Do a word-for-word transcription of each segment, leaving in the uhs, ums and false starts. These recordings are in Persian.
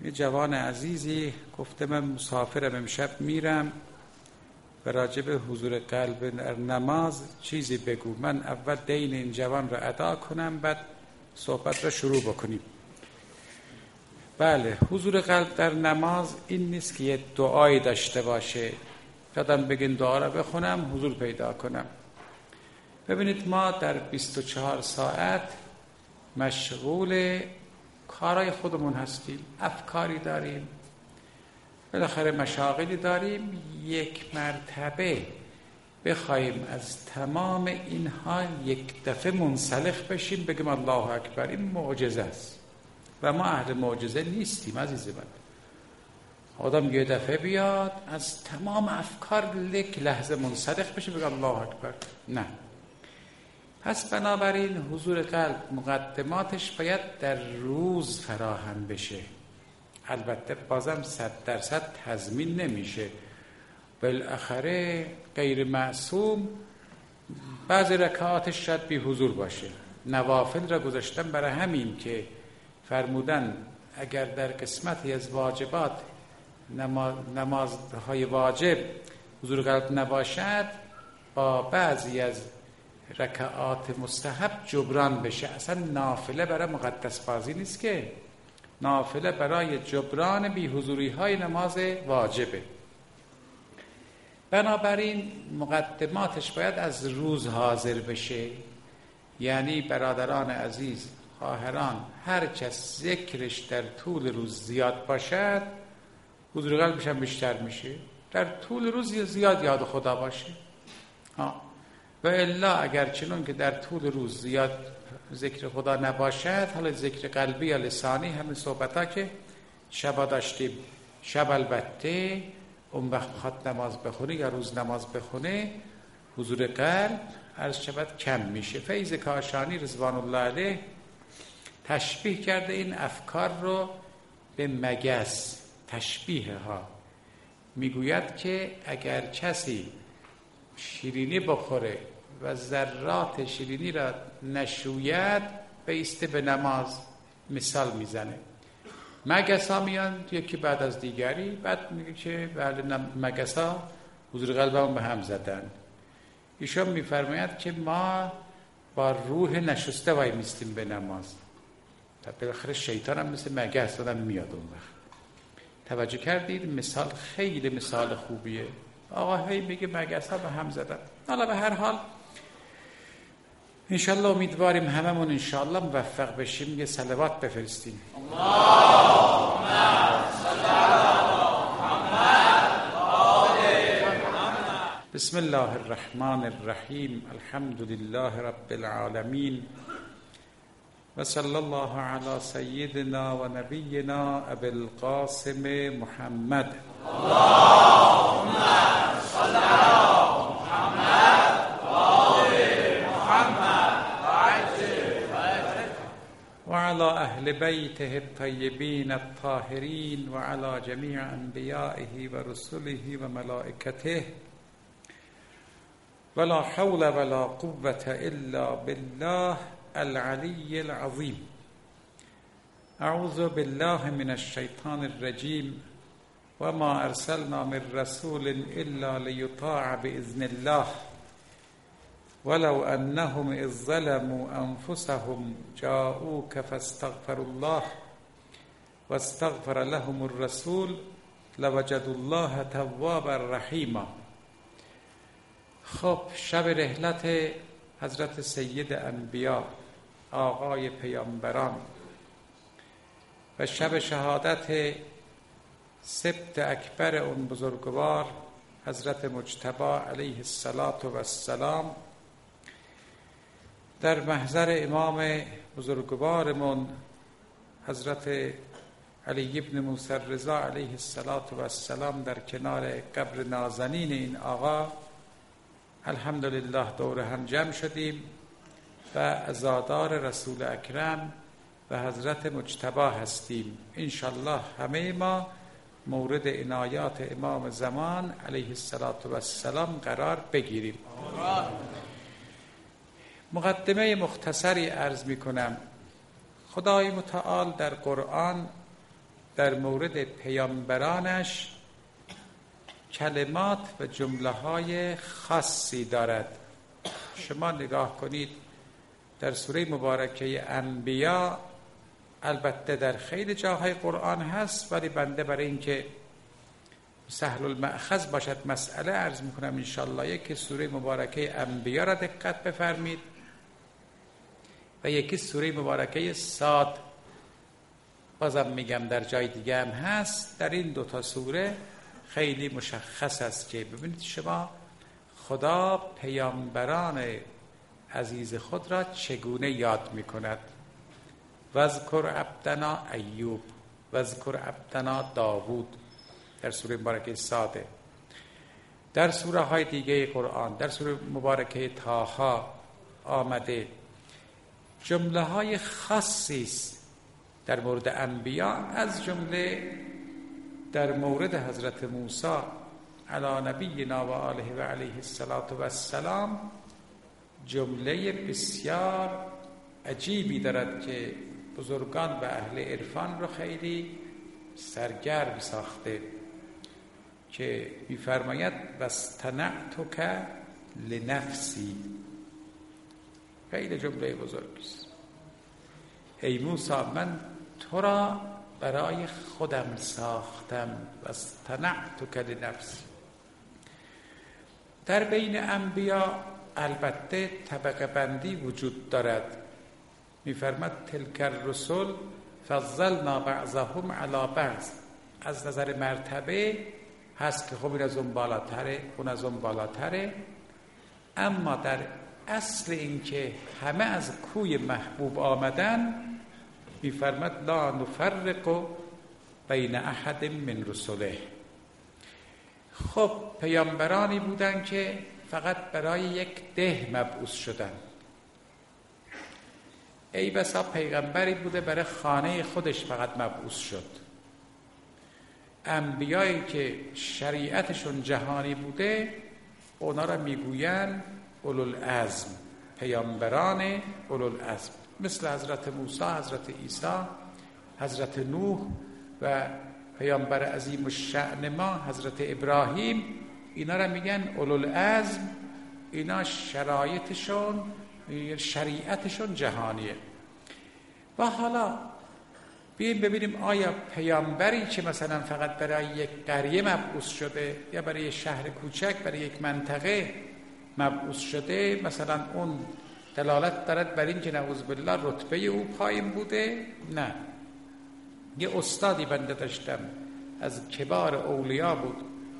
یه جوان عزیزی گفته من مسافرم، امشب میرم و راجع به حضور قلب در نماز چیزی بگو. من اول دین این جوان را ادا کنم بعد صحبت را شروع بکنیم. بله، حضور قلب در نماز این نیست که یه دعایی داشته باشه یادم بگین دعا را بخونم حضور پیدا کنم. ببینید ما در بیست و چهار ساعت مشغول کارهای خودمون هستیم، افکاری داریم، بالاخره مشاغلی داریم. یک مرتبه بخوایم از تمام اینها یک دفعه منسلخ بشیم بگیم الله اکبر، این معجزه است و ما اهل معجزه نیستیم عزیز من. آدم یه دفعه بیاد از تمام افکار یک لحظه منسلخ بشه بگه الله اکبر، نه. پس بنابراین حضور قلب مقدماتش باید در روز فراهم بشه. البته بازم صد درصد تضمین نمیشه، بالاخره غیر معصوم بعضی رکعاتش شاید بی حضور باشه. نوافل را گذاشتم برای همین که فرمودن اگر در قسمتی از واجبات نمازهای واجب حضور قلب نباشد با بعضی از رکعات مستحب جبران بشه. اصلا نافله برای مقدس بازی نیست که، نافله برای جبران بی حضوری های نماز واجبه. بنابراین مقدماتش باید از روز حاضر بشه. یعنی برادران عزیز، خواهران، هر کس ذکرش در طول روز زیاد باشد حضور قلبش هم بیشتر میشه. در طول روز زیاد یاد خدا باشه ها. و الا اگر چنون که در طول روز زیاد ذکر خدا نباشد، حالا ذکر قلبی یا لسانی همین صحبت ها که شبا داشتیم، شب البته اون وقت بخواد نماز بخونه یا روز نماز بخونه حضور قلب عرض شبت کم میشه. فیض کاشانی رضوان الله علیه تشبیه کرده این افکار رو به مگس. تشبیه ها میگوید که اگر کسی شیرینی بخوره و ذرات شیرینی را نشوید بیسته به نماز، مثال میزنه. مگس ها میان یکی بعد از دیگری، بعد میگه که بله مگس ها حضور قلبمون به هم زدن. ایشون میفرماید که ما با روح نشسته وای میستیم به نماز. بالاخره شیطان هم مثل مگس آدم میاد اون وقت. توجه کردید؟ مثال خیلی مثال خوبیه. آقا هی میگه مگس ها به هم زدن. حالا به هر حال انشالله امیدواریم هممون انشالله موفق بشیم یه صلوات بفرستیم. اللهم صل علی محمد و آل محمد. بسم الله الرحمن الرحیم. الحمد لله رب العالمین و صلی الله علی سیدنا و نبینا ابی القاسم محمد. اللهم صل علی محمد و آل محمد و علی اهل بیته الطیبین الطاهرین و علی جمیع انبیائه و رسله و ملائکته ولا حول ولا قوة الا بالله العلی العظیم. اعوذ بالله من الشیطان الرجیم و ما ارسلنا من رسول الا لیطاع باذن الله ولو انهم اذ ظلموا انفسهم جاءوك فاستغفروا الله واستغفر لهم الرسول لوجدوا الله توابا رحیما. خب، شب رحلت حضرت سید انبیا آقای پیامبران و شب شهادت سبت اکبر اون بزرگوار حضرت مجتبی علیه السلام در محضر امام بزرگوارمون حضرت علی ابن موسی رضا علیه السلام در کنار قبر نازنین این آقا الحمدلله دور هم جمع شدیم و عزادار رسول اکرم و حضرت مجتبی هستیم. انشالله همه ما مورد عنایات امام زمان علیه السلام قرار بگیریم. مقدمه مختصری عرض می کنم. خدای متعال در قرآن در مورد پیامبرانش کلمات و جمله های خاصی دارد. شما نگاه کنید در سوره مبارکه انبیا، البته در خیلی جاهای قرآن هست، ولی بنده برای اینکه سهل المأخذ باشد مسئله عرض میکنم انشاءالله. یکی سوره مبارکه انبیا را دقت بفرمید و یکی سوره مبارکه صاد. بازم میگم در جای دیگه هم هست. در این دوتا سوره خیلی مشخص است که ببینید شما خدا پیامبران عزیز خود را چگونه یاد میکند. وذکر عبدنا ایوب، وذکر عبدنا داوود در سوره مبارکه صاد. در سوره های دیگه قرآن، در سوره مبارکه طه آمده جمله های خاصی است در مورد انبیا، از جمله در مورد حضرت موسی علی نبینا و آله و علیه السلام جمله بسیار عجیبی دارد که بزرگان و اهل عرفان رو خیلی سرگرم ساخته، که می‌فرماید واصطنعتک لنفسی. خیلی جمله بزرگی است. ای موسی من تو را برای خودم ساختم، واصطنعتک لنفسی. در بین انبیا البته طبقه بندی وجود دارد. می‌فرماید تلک الرسل فضلنا بعضهم علی بعض. از نظر مرتبه هست که خب این از اون بالاتره، اون از اون بالاتره، اما در اصل این که همه از کوی محبوب آمدن می‌فرماید لا نفرق بین احد من رسله. خب پیامبرانی بودن که فقط برای یک ده مبعوث شدن. ای بسا پیغمبری بوده برای خانه خودش فقط مبعوث شد. انبیایی که شریعتشون جهانی بوده اونا را میگوین اولوالعزم، پیامبران اولوالعزم، مثل حضرت موسی، حضرت عیسی، حضرت نوح و پیامبر عظیم الشأن ما حضرت ابراهیم. اینا را میگن اولوالعزم. اینا شرایطشون، شریعتشون جهانیه. و حالا بیاییم ببینیم آیا پیامبری که مثلا فقط برای یک قریه مبعوث شده یا برای یک شهر کوچک، برای یک منطقه مبعوث شده، مثلا اون دلالت دارد بر این که نعوذ بالله رتبه او پایین بوده؟ نه. یه استادی بنده داشتم از کبار اولیا بود،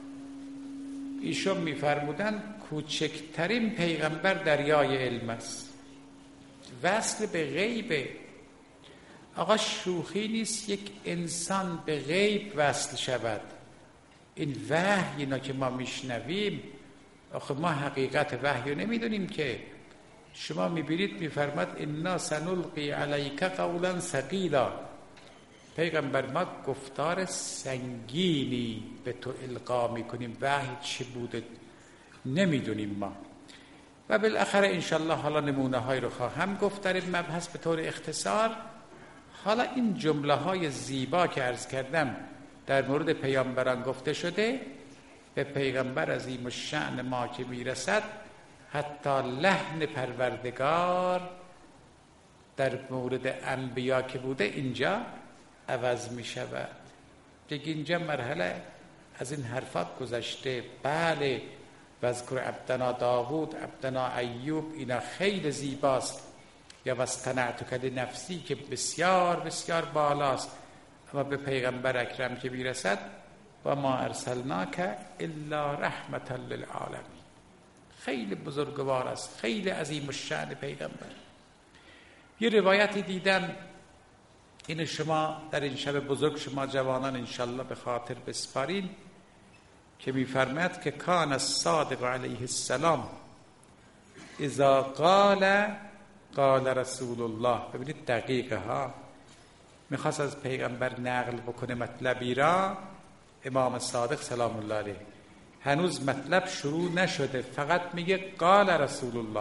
ایشون میفرمودن کوچکترین پیغمبر دریای علم است، وصل به غیبه. آقا شوخی نیست یک انسان به غیب وصل شود. این وحی اینا که ما میشنویم، آخه ما حقیقت وحی رو نمیدونیم که. شما میبینید میفرماد انا سنلقی علیک قولا ثقیلا، پیغمبر ما گفتار سنگینی به تو القا میکنیم، وحی چی بوده نمیدونیم ما. و بالاخره انشالله حالا نمونه های رو خواهم گفت در این مبحث به طور اختصار. حالا این جمله های زیبا که عرض کردم در مورد پیامبران گفته شده، به پیغمبر عظیم الشأن ما که میرسد حتی لحن پروردگار در مورد انبیا که بوده اینجا عوض می شود. دیگه اینجا مرحله از این حرفات گذشته. بله وذکر عبدنا داوود، عبدنا ایوب، اینا خیلی زیباست. یا واصطنعتک لنفسی که بسیار بسیار بالاست، اما به پیغمبر اکرم که میرسد و ما ارسلناک الا رحمتا للعالمین، خیلی بزرگوار است، خیلی عظیم الشأن پیغمبر. یه روایتی دیدم، این شما در این شب بزرگ شما جوانان انشالله به خاطر بسپارین، که میفرماید که کان الصادق علیه السلام اذا قال قال رسول الله. ببینید دقیقه ها، میخواست از پیغمبر نقل بکنه مطلبی را، امام صادق سلام الله علیه هنوز مطلب شروع نشده، فقط میگه قال رسول الله،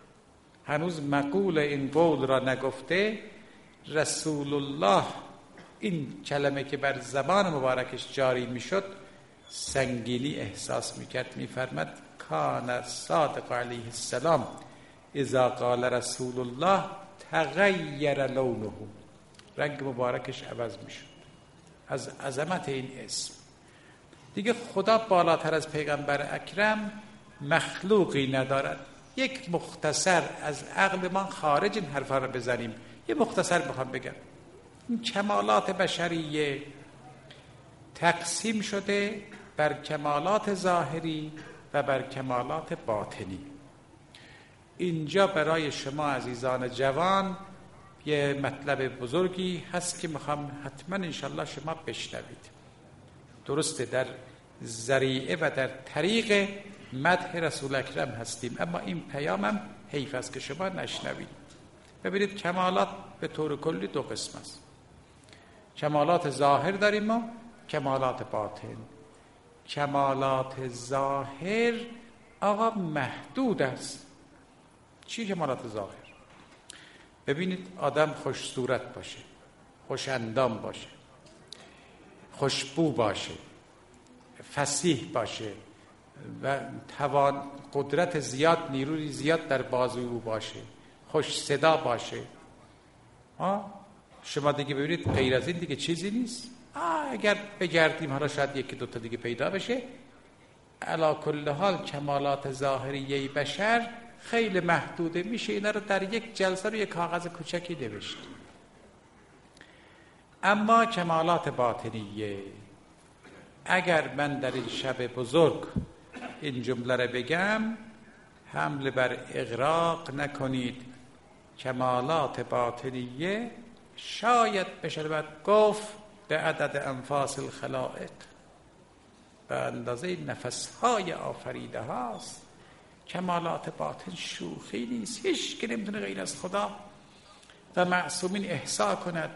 هنوز مقول این قول را نگفته. رسول الله این کلمه که بر زبان مبارکش جاری میشد سنگینی احساس میکرد. میفرمد کان صادق علیه السلام اذا قال رسول الله تغیر لونه، رنگ مبارکش عوض میشد از عظمت این اسم. دیگه خدا بالاتر از پیغمبر اکرم مخلوقی ندارد. یک مختصر از عقل ما خارج این حرفا رو بزنیم، یه مختصر میخوام بگم. این کمالات بشریه تقسیم شده بر کمالات ظاهری و بر کمالات باطنی. اینجا برای شما عزیزان جوان یه مطلب بزرگی هست که میخوام حتما انشالله شما بشنوید. درسته در ذریعه و در طریق مدح رسول اکرم هستیم، اما این پیامم حیف است که شما نشنوید. ببینید کمالات به طور کلی دو قسم است. کمالات ظاهر داریم ما، کمالات باطن. کمالات ظاهر آقا محدود است. چی کمالات ظاهر؟ ببینید آدم خوش صورت باشه، خوش اندام باشه، خوشبو باشه، فصیح باشه و توان قدرت زیاد، نیروی زیاد در بازوی او باشه، خوش صدا باشه. آه شما دیگه ببینید غیر از این دیگه چیزی نیست. آه اگر بگردیم حالا شاید یکی دوتا دیگه پیدا بشه. علا کل حال کمالات ظاهریه بشر خیلی محدوده. میشه اینا رو در یک جلسه رو یک کاغذ کوچکی نوشت. اما کمالات باطنیه، اگر من در این شب بزرگ این جمله رو بگم حمله بر اغراق نکنید. کمالات باطنیه شاید بشود گفت به عدد انفاس الخلائق، به اندازه نفسهای آفریده هاست. کمالات باطن شوخی نیست. هیچ که نمیتونه غیر از خدا و معصومین احصا کند.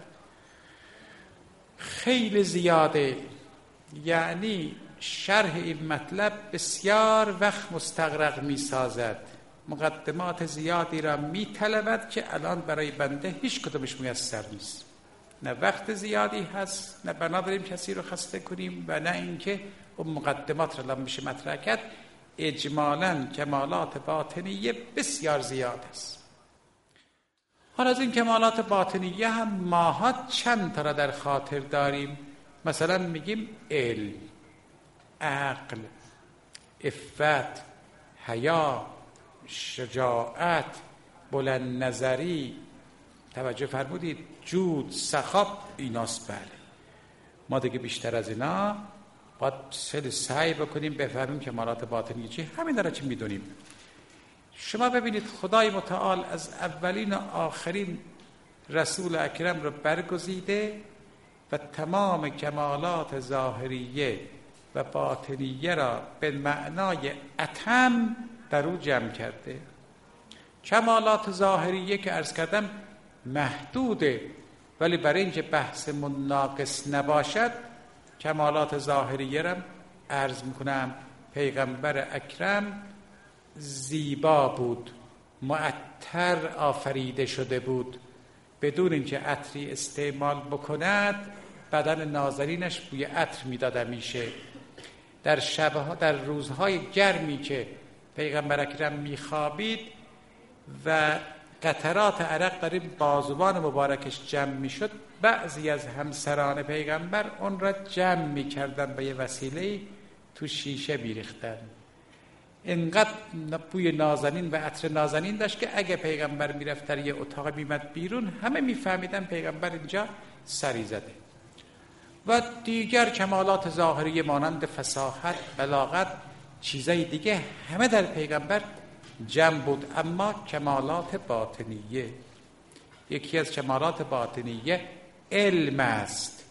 خیلی زیاده. یعنی شرح این مطلب بسیار وقت مستغرق می سازد، مقدمات زیادی را می طلبد که الان برای بنده هیچ کدومش میسر نیست. نه وقت زیادی هست، نه بنا داریم کسی رو خسته کنیم و نه اینکه اون مقدمات را میشه مطرح کرد. اجمالاً کمالات باطنیه بسیار زیاد است. حالا از این کمالات باطنیه هم ماها چند تا را در خاطر داریم. مثلا میگیم علم، عقل، عفت، حیا، شجاعت، بلند نظری، توجه فرمودید، جود، سخا، ایناست. بله ما دیگه بیشتر از اینا باید خیلی سعی بکنیم بفهمیم کمالات باطنی چی. همین داره چی میدونیم. شما ببینید خدای متعال از اولین و آخرین رسول اکرم رو برگزیده و تمام کمالات ظاهریه و باطنیه را به معنای اتم در او جمع کرده. کمالات ظاهریه که عرض کردم محدوده، ولی برای اینکه بحث ناقص نباشد کمالات ظاهریه را عرض میکنم. پیغمبر اکرم زیبا بود، معطر آفریده شده بود، بدون اینکه عطری استعمال بکند بدن نازنینش بوی عطر میداد میشه. در شبها در روزهای گرمی که پیغمبر اکرم میخوابید و قطرات عرق در این بازوان مبارکش جمع میشد، بعضی از همسران پیغمبر اون را جمع میکردن به یه وسیله تو شیشه میریختن. اینقدر بوی نازنین و عطر نازنین داشت که اگه پیغمبر میرفت در یه اتاق میمد بیرون همه میفهمیدن پیغمبر اینجا سری زده. و دیگر کمالات ظاهری مانند فصاحت، بلاغت، چیزای دیگه همه در پیغمبر جمع بود. اما کمالات باطنیه، یکی از کمالات باطنیه علم است،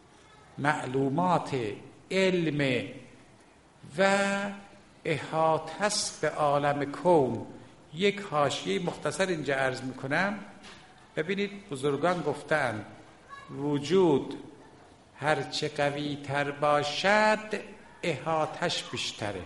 معلومات علم و احاطه است به عالم کون. یک حاشیه مختصر اینجا عرض میکنم. ببینید بزرگان گفتند وجود هرچه قوی تر باشد احاطش بیشتره.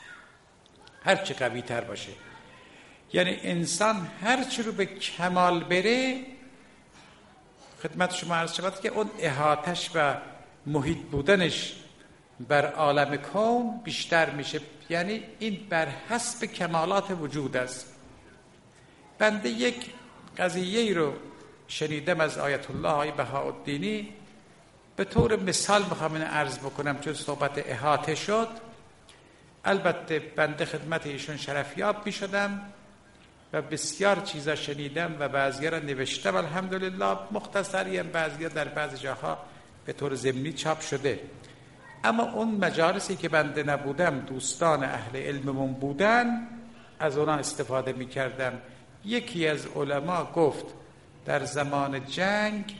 هرچه قوی تر باشه، یعنی انسان هرچه رو به کمال بره خدمت شما عرض شود که اون احاطش و محیط بودنش بر عالم کون بیشتر میشه، یعنی این بر حسب کمالات وجود است. بنده یک قضیه رو شنیدم از آیت الله آقای بهاءالدینی، به طور مثال میخوام اینو عرض بکنم چون صحبت احاطه شد. البته بنده خدمت ایشون شرفیاب میشدم و بسیار چیزا شنیدم و بعضی‌ها را نوشتم، الحمدلله مختصری هم بعضی‌ها در بعض جاها به طور ضمنی چاپ شده. اما اون مجالسی که بنده نبودم دوستان اهل علممون بودن، از اونا استفاده میکردم. یکی از علما گفت در زمان جنگ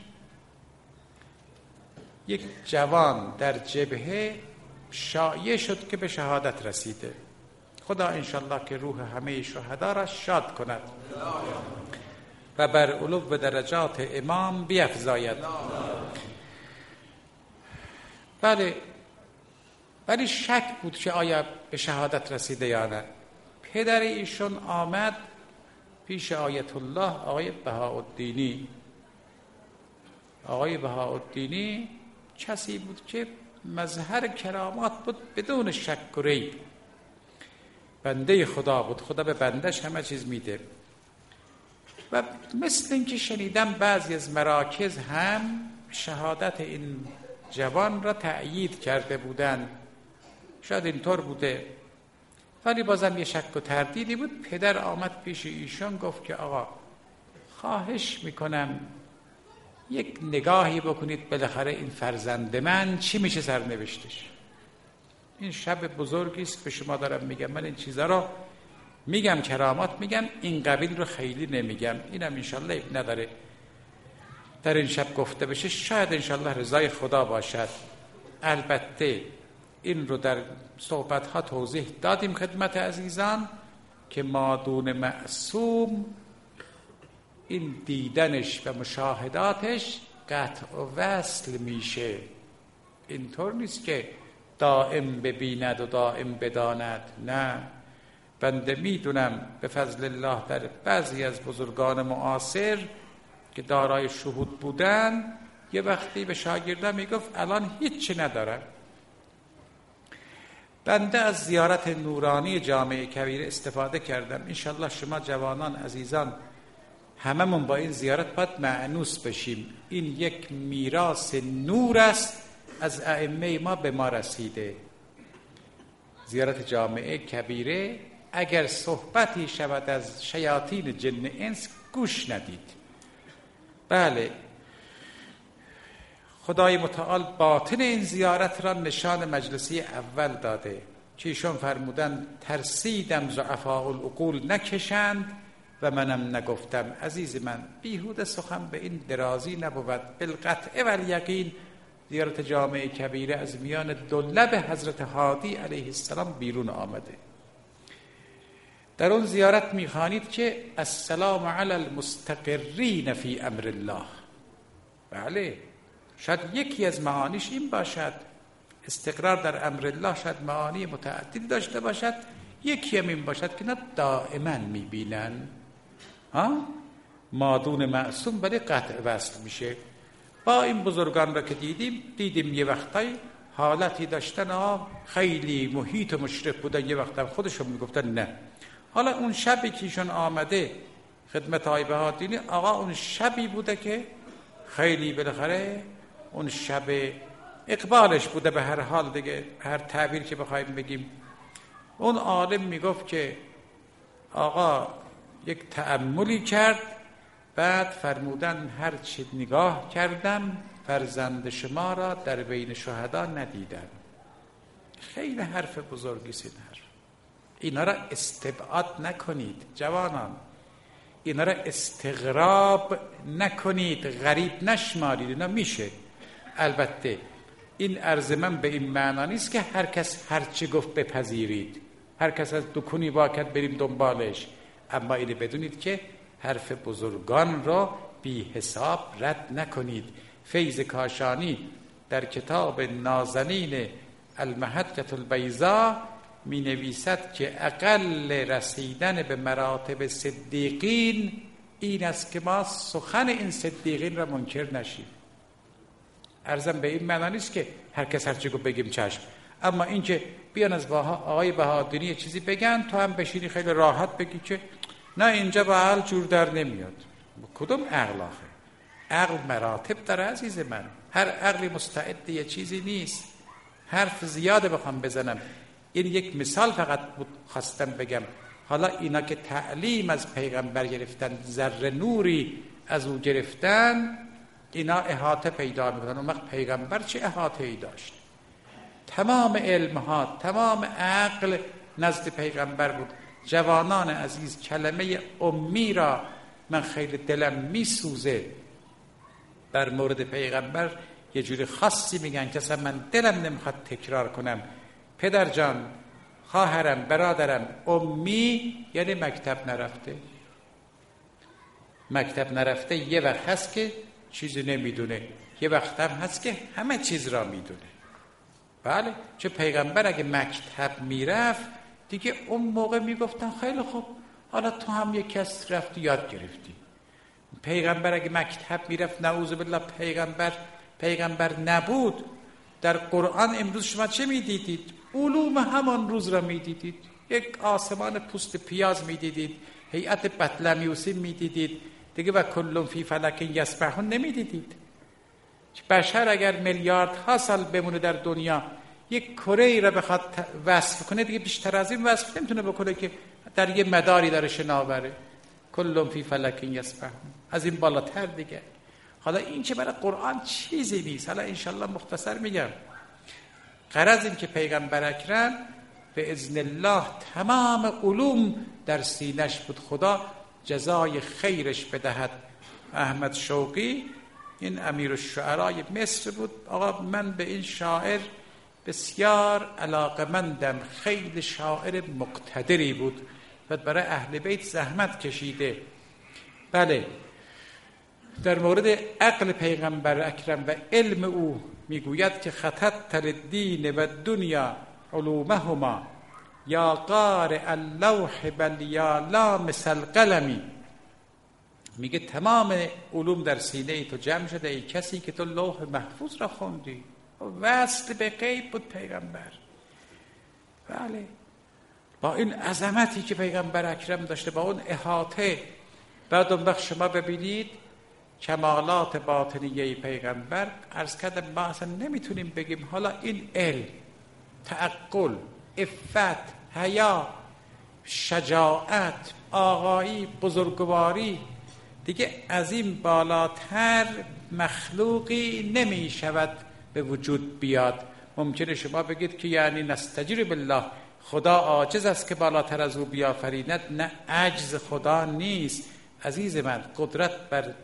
یک جوان در جبهه شایع شد که به شهادت رسیده. خدا انشالله که روح همه شهدا را شاد کند و بر علو و درجات امام بیفزاید. بله، ولی شک بود که آیا به شهادت رسیده یا نه. پدر ایشون آمد پیش آیت الله آقای بهاءالدینی. آقای بهاءالدینی کسی بود که مظهر کرامات بود بدون شک و ریب. بنده خدا بود، خدا به بندش همه چیز میده. و مثل این که شنیدم بعضی از مراکز هم شهادت این جوان را تأیید کرده بودن، شاید اینطور بوده، ولی بازم یه شک و تردیدی بود. پدر آمد پیش ایشون گفت که آقا خواهش میکنم یک نگاهی بکنید بالاخره این فرزند من چی میشه سرنوشتش. این شب بزرگی است به شما دارم میگم. من این چیزا رو میگم، کرامات میگم، این قبیل رو خیلی نمیگم. اینم انشالله اب نداره در این شب گفته بشه، شاید انشالله رضای خدا باشد. البته این رو در صحبت ها توضیح دادیم خدمت عزیزان که مادون معصوم این دیدنش و مشاهداتش قطع و وصل میشه. اینطور نیست که دائم ببیند و دائم بداند. نه، بنده میدونم به فضل الله در بعضی از بزرگان معاصر که دارای شهود بودن یه وقتی به شاگردان میگفت الان هیچی ندارم. بنده از زیارت نورانی جامع کبیره استفاده کردم. انشالله شما جوانان عزیزان هممون با این زیارت باید مأنوس بشیم. این یک میراث نور است از ائمه ما به ما رسیده. زیارت جامع کبیره اگر صحبتی شود از شیاطین جن انس گوش ندید. بله، خدای متعال باطن این زیارت را نشان مجلسی اول داده که ایشون فرمودن ترسیدم ضعفاء العقول نکشند و منم نگفتم. عزیز من، بیهوده سخن به این درازی نبود. بالقطع و الیقین زیارت جامع کبیره از میان دو لب حضرت هادی علیه السلام بیرون آمده. در اون زیارت میخوانید که السلام علی المستقرین فی امر الله. بله، شاید یکی از معانیش این باشد. استقرار در امر الله شاید معانی متعددی داشته باشد. یکی هم این باشد که نه دائما میبینن. ها؟ مادون معصوم ولی قطع وصل میشه. با این بزرگان را که دیدیم دیدیم یه وقتای حالتی داشتن ها خیلی محیط و مشرف بودن، یه وقتا خودشون میگفتن نه. حالا اون شبی که ایشون آمده خدمت آقای بهاءالدینی، آقا اون شبی بوده که خیلی بالاخره اون شب اقبالش بوده. به هر حال دیگه هر تعبیر که بخوایم بگیم، اون عالم میگفت که آقا یک تأملی کرد، بعد فرمودن هر چی نگاه کردم فرزند شما را در بین شهدا ندیدم. خیلی حرف بزرگی است این حرف. اینا را استبعاد نکنید جوانان، اینا را استغراب نکنید، غریب نشمارید. اینا میشه. البته این عرض من به این معنا نیست که هر کس هر چی گفت بپذیرید، هر کس از دکونی واکد بریم دنبالش. اما اینو بدونید که حرف بزرگان را بی حساب رد نکنید. فیض کاشانی در کتاب نازنین المحجة البیضاء می نویسد که اقل رسیدن به مراتب صدیقین این است که ما سخن این صدیقین را منکر نشیم. عرضم به این معنا نیست که هر کس هر چی گفت بگیم چشم، اما این که بیان از آقای بهادری چیزی بگن تو هم بشینی خیلی راحت بگی که نه اینجا به عقل جور در نمیاد. کدوم عقل آخه؟ عقل مراتب داره عزیز من، هر عقلی مستعد یه چیزی نیست. حرف زیاده بخوام بزنم، این یک مثال فقط بود خواستم بگم. حالا اینا که تعلیم از پیغمبر گرفتن، ذره نوری از او گرفتن، اینا احاطه پیدا میکنن. اون وقت پیغمبر چه احاطه ای داشت؟ تمام علم ها، تمام عقل نزد پیغمبر بود. جوانان عزیز، کلمه امی را من خیلی دلم میسوزه بر مورد پیغمبر یه جوری خاصی میگن که اصلا من دلم نمیخواد تکرار کنم. پدر جان، خواهرم، برادرم، امی یعنی مکتب نرفته. مکتب نرفته یه وقت هست که چیزی نمیدونه، یه وقت هم هست که همه چیز را میدونه. بله، چه پیغمبر اگه مکتب میرفت دیگه اون موقع میگفتن خیلی خوب، حالا تو هم یک کس رفتی یاد گرفتی. پیغمبر اگه مکتب میرفت، نعوذ بالله پیغمبر پیغمبر نبود، در قرآن امروز شما چه میدیدید؟ علوم همان روز را میدیدید. یک آسمان پوست پیاز میدیدید، هیئت بطلمیوسی میدیدید دیگه، و کلون فی فلک یسبحون نمیدیدید. بشر اگر میلیاردها سال بمونه در دنیا، یک کره ای را بخواد وصف کنه دیگه بیشتر از این وصف نمیتونه بکنه که در یه مداری داره شناوره. کلون فی فلک یسبحون، از این بالاتر دیگه. حالا این که برای قرآن چیزی نیست. حالا انشالله مختصر میگم. غرض این که پیغمبر اکرم به اذن الله تمام علوم در سینش بود. خدا جزای خیرش بدهد. احمد شوقی، این امیر الشعرای مصر بود. آقا من به این شاعر بسیار علاقمندم، خیلی شاعر مقتدری بود و برای اهل بیت زحمت کشیده. بله، در مورد عقل پیغمبر اکرم و علم او میگوید که خطت الدین و دنیا علومهما یا قارئ اللوح بل یا لامس القلم. میگه تمام علوم در سینه ای تو جمع شده، ای کسی که تو لوح محفوظ را خوندی. وصل به غیب بود پیغمبر. بله، با این عظمتی که پیغمبر اکرم داشته، با اون احاطه. بعد اون وقت شما ببینید کمالات باطنیه پیغمبر. عرض کردم ما اصلا نمیتونیم بگیم حالا این علم، تعقل، عفت، حیا، شجاعت، آقایی، بزرگواری، دیگه از این بالاتر مخلوقی نمی شود به وجود بیاد. ممکنه شما بگید که یعنی نستجیر بالله، خدا عاجز است که بالاتر از او بیافریند. نه، عجز خدا نیست عزیز من. قدرت بر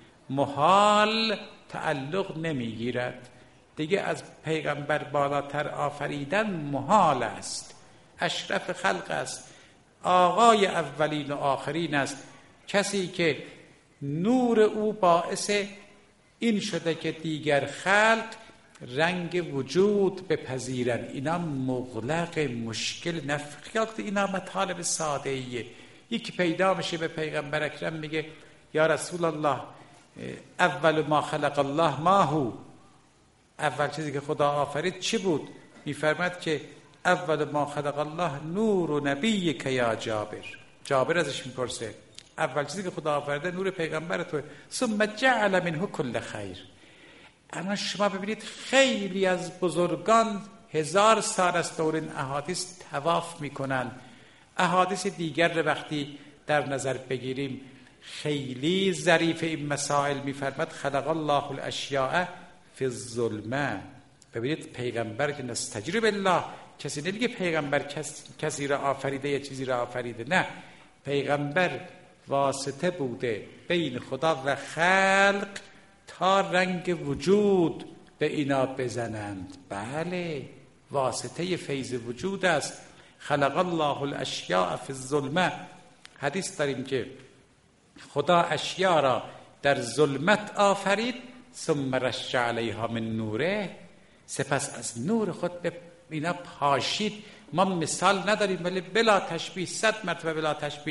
محال تعلق نمیگیرد دیگه. از پیغمبر بالاتر آفریدن محال است. اشرف خلق است، آقای اولین و آخرین است. کسی که نور او باعث این شده که دیگر خلق رنگ وجود بپذیرن. اینا مغلق مشکل نفخیات، اینا مطالب ساده ایه. یکی پیدا میشه به پیغمبر اکرم میگه یا رسول الله اول ما خلق الله ما هو، اول چیزی که خدا آفرید چی بود؟ میفرماد که اول ما خلق الله نور و نبی که یا جابر. جابر ازش میپرسه اول چیزی که خدا آفریده نور پیغمبر توه. ثم جعل منه کل خیر. اما شما ببینید خیلی از بزرگان هزار سال از دور این احادیث طواف میکنن. احادیث دیگر رو وقتی در نظر بگیریم خیلی ظریف این مسائل. میفرماد خلق الله الاشیاء فی الظلمه. ببینید پیغمبر که نستجیر بالله، کسی نمیگه پیغمبر کس، کسی را آفریده یا چیزی را آفریده. نه، پیغمبر واسطه بوده بین خدا و خلق تا رنگ وجود به اینا بزنند. بله، واسطه فیض وجود است. خلق الله الاشیاء فی الظلمه. حدیث داریم که خدا اشیاء را در ظلمت آفرید، ثم رش علیها من نوره، سپس از نور خود به اینا پاشید. ما مثال نداریم ولی بلا تشبیه، صد مرتبه بلا تشبیه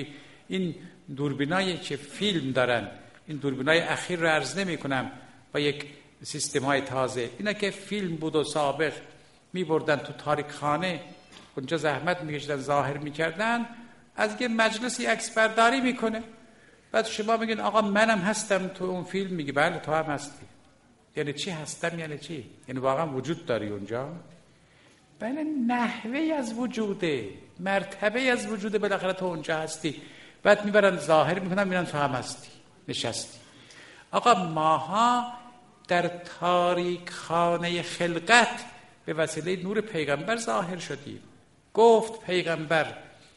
این دوربینایی که فیلم دارن، این دوربینای اخیر رو عرض نمی کنم با یک سیستم های تازه، اینا که فیلم بود و سابق می بردن تو تاریک خانه، اونجا زحمت می کشیدن ظاهر می کردن، از یه مجلسی عکس برداری میکنه، بعد شما میگین آقا منم هستم تو اون فیلم، میگی بله تو هم هستی. یعنی چی هستم؟ یعنی چی؟ یعنی واقعا وجود داری اونجا؟ بله، نحوه از وجوده، مرتبه از وجوده، بالاخره تو اونجا هستی. بعد میبرن ظاهر میکنن، میبینن تو هم هستی، نشستی. آقا ماها در تاریک خانه خلقت به وسیله نور پیغمبر ظاهر شدیم. گفت پیغمبر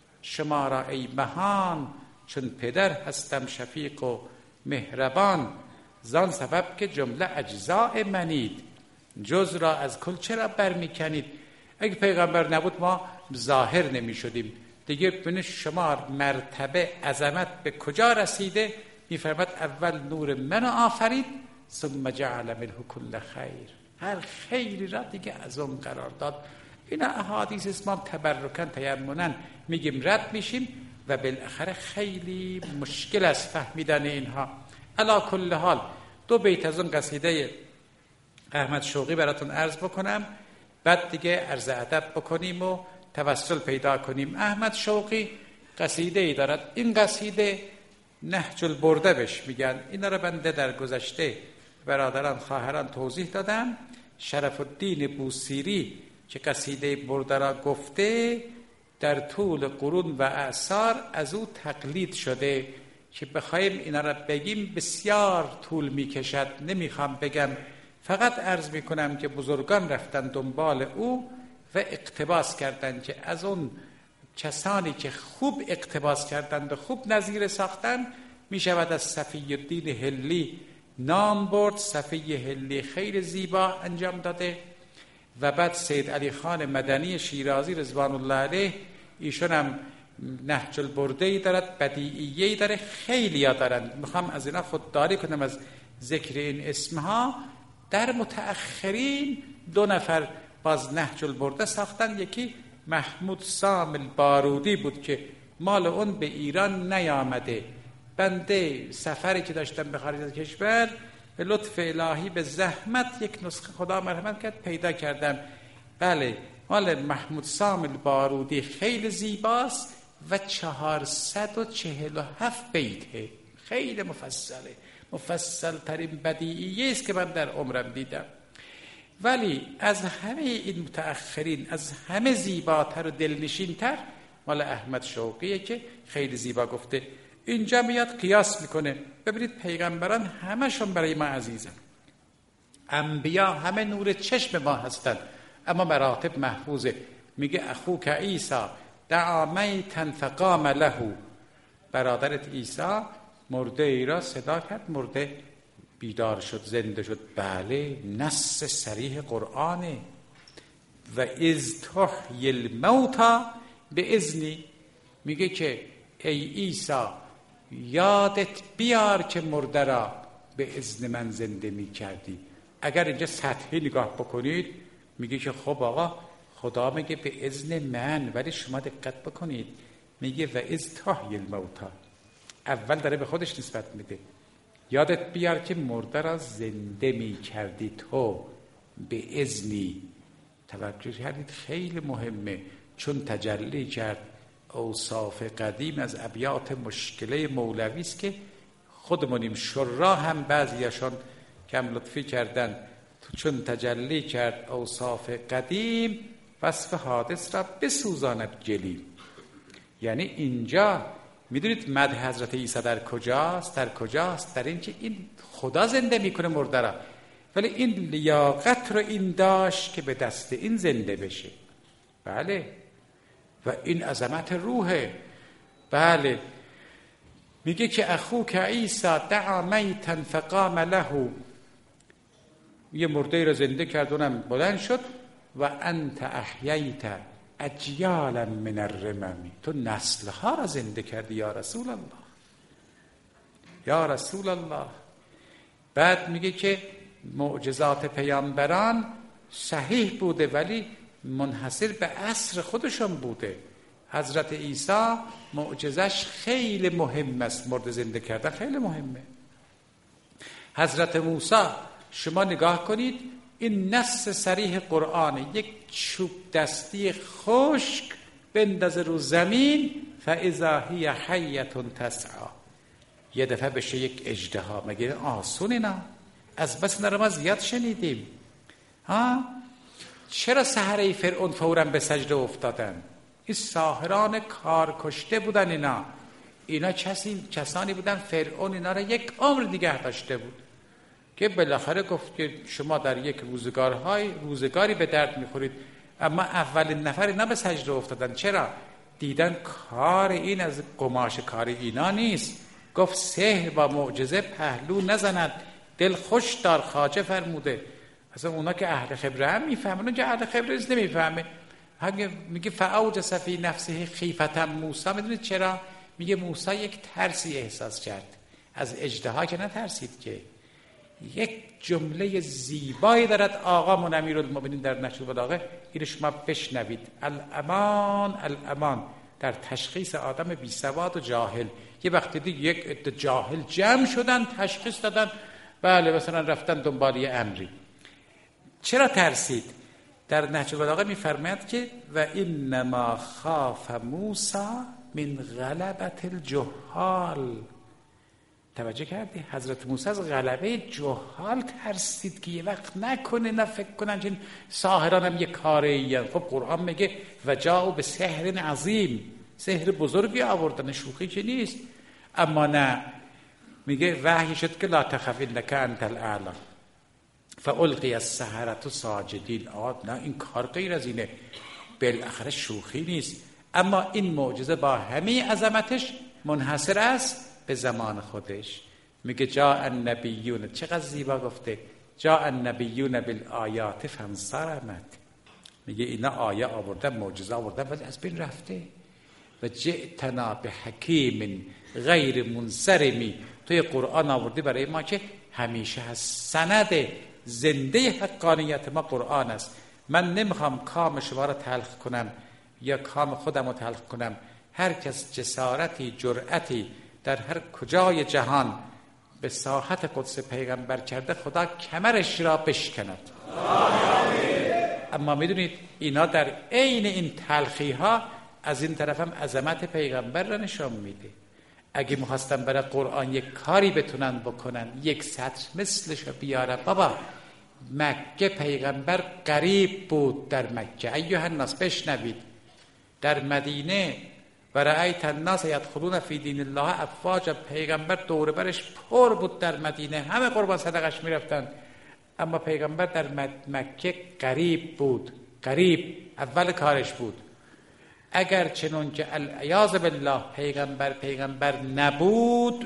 شما را ای مهان، چون پدر هستم شفیق و مهربان، زان سبب که جمله اجزاء منید، جز را از کل چرا برمیکنید. اگه پیغمبر نبود ما ظاهر نمی شدیم دیگه. ببینید شما مرتبه عظمت به کجا رسیده. میفرماد اول نور منو آفرید، ثم جعل منه کل خیر، هر خیری را دیگه از اون قرار داد. اینا احادیث اسمام تبرکن تیمنن میگیم رد میشیم و بالاخره خیلی مشکل است فهمیدن اینها. علا کل حال دو بیت از اون قصیده احمد شوقی براتون عرض بکنم، بعد دیگه عرض ادب بکنیم و توسل پیدا کنیم. احمد شوقی قصیده ای دارد، این قصیده نهج البرده بهش میگن. اینا رو بنده در گذشته برادران خواهران توضیح دادم. شرف الدین بوصیری که قصیده برده را گفته، در طول قرون و اعصار از او تقلید شده، که بخوایم اینا را بگیم بسیار طول میکشد، نمیخوام بگم، فقط عرض میکنم که بزرگان رفتن دنبال او و اقتباس کردند که از اون کسانی که خوب اقتباس کردند و خوب نظیر ساختن میشود از صفی الدین هلی نام برد. صفی هلی خیلی زیبا انجام داده. و بعد سید علی خان مدنی شیرازی رضوان الله علیه، ایشون هم نهج البرده‌ای دارد، بدیعیه‌ای داره، خیلی ها دارن. میخوام از اینا خودداری کنم از ذکر این اسمها. در متأخرین دو نفر باز نهج البرده ساختن. یکی محمود سامل بارودی بود که مال اون به ایران نیامده. بنده سفری که داشتم به خارج از کشور به لطف الهی به زحمت یک نسخه، خدا مرحمت کرد، پیدا کردم. بله مال محمود سامل بارودی خیلی زیباست و چهارصد و چهل و هفت بیته، خیلی مفصله، مفصل ترین بدیعیه است که من در عمرم دیدم. ولی از همه این متأخرین، از همه زیباتر و دلنشینتر مال احمد شوقیه که خیلی زیبا گفته. اینجا میاد قیاس میکنه. ببینید پیغمبران همشون برای ما عزیزن، انبیا همه نور چشم ما هستن، اما مراتب محفوظه. میگه اخوک عیسی دعا میتا فقام له، برادرت عیسی مرده ای را صدا کرد، مرده بیدار شد، زنده شد. بله نص صریح قرآنه. و اذ تحیی الموتی به اذنی، میگه که ای عیسی یادت بیار که مرده را به اذن من زنده می کردی. اگر اینجا سطحی نگاه بکنید میگه که خب آقا خدا میگه به اذن من، ولی شما دقت بکنید میگه و اذ تحیی الموتی، اول داره به خودش نسبت میده. یادت بیار که مرده را زنده می کردی تو به اذنی. توجه کردید خیلی مهمه، چون تجلی کرد اوصاف قدیم از ابیات مشکله مولوی است که خودمونیم شرا هم بعضیشان کم لطفی کردن. چون تجلی کرد اوصاف قدیم، وصف حادث را بسوزاند جلی. یعنی اینجا میدونید مدح حضرت عیسی در کجاست؟ در کجاست؟ در این که این خدا زنده میکنه مرده را، ولی این لیاقت رو این داشت که به دست این زنده بشه. بله و این عظمت روحه. بله میگه که اخوک عیسی دعا میتا فقام له، یه مرده را زنده کرد اونم بلند شد. و انت احییت اجیالا من الرمم، تو نسلها را زنده کردی یا رسول الله، یا رسول الله. بعد میگه که معجزات پیامبران صحیح بوده ولی منحصر به عصر خودشون بوده، حضرت عیسی معجزش خیلی مهم است، مرده زنده کردن خیلی مهمه. حضرت موسی شما نگاه کنید، این نص صریح قرآن، یک چوب دستی خشک بندازه رو زمین فاذا هی حیة تسعی، یه دفعه بشه یک اژدها. مگه آسونه؟ نه، از بس اینا رو ما زیاد شنیدیم. ها چرا سحره فرعون فوراً به سجده افتادن؟ این ساحران کار کشته بودن. اینا اینا کسی کسانی بودن فرعون اینا رو یک عمر نگه داشته بود که بالاخره گفت که شما در یک روزگارهای روزگاری به درد میخورید. اما اولین نفر اینا به سجده افتادن. چرا؟ دیدن کار این از قماش کار اینا نیست. گفت سحر با معجزه پهلو نزند، دل خوش دار خواجه فرموده. اصلا اونا که اهل خبره هم میفهمن، اون که اهل خبره نیست نمیفهمه. میگه فاوجس فی نفسه خیفة موسی. میدونید چرا؟ میگه موسی یک ترسی احساس کرد از اژدها، که نترسید که. یک جمله زیبایی دارد آقا امیرالمومنین در نهج البلاغه، اینو شما بشنوید. الامان الامان در تشخیص آدم بی سواد و جاهل. یه وقتی دید یک عده جاهل جمع شدن تشخیص دادن، بله مثلا رفتن دنبال یه امری. چرا ترسید؟ در نهج البلاغه میفرماید که و انما خاف موسی من غلبة الجهال. توجه کردی؟ حضرت موسی از غلبه جهال ترسید که یه وقت نکنه نه فکر کنن که ساحران هم یه کاره این. خب قرآن میگه و جاءوا به سحر عظیم، سحر بزرگی آوردن، شوخی که نیست. اما نه، میگه وحی شد که لا تخف انک انت الاعلی فالقی السحرة ساجدین. آه نه، این کار غیر از اینه، بالاخره شوخی نیست. اما این معجزه با همه عظمتش منحصر است به زمان خودش. میگه جاء النبیون، چقدر زیبا گفته، جاء النبیون بالآیات فانصرمت. میگه اینا آیه آوردن، معجزه آوردن ولی از بین رفته. و جئتنا بحکیم غیر منصرمی. توی قرآن آوردی برای ما که همیشه هست. سند زنده حقانیت ما قرآن است. من نمیخوام کام شما را تلخ کنم یا کام خودم را تلخ کنم. هر کس جسارتی جرأتی در هر کجای جهان به ساحت قدس پیغمبر کرده، خدا کمرش را بشکند. اما میدونید اینا در عین این تلخی ها از این طرف هم عظمت پیغمبر را نشان میده. اگه میخواستن برای قرآن یک کاری بتونن بکنن، یک سطر مثلش رو بیاره. بابا مکه پیغمبر غریب بود در مکه. ایها الناس بشنوید. در مدینه و رأیت الناس یدخلون فی دین الله افواجا، پیغمبر دور برش پر بود در مدینه، همه قربان صدقش میرفتن. اما پیغمبر در مکه غریب بود. غریب اول کارش بود. اگر چنون که العیاذ بالله پیغمبر پیغمبر نبود،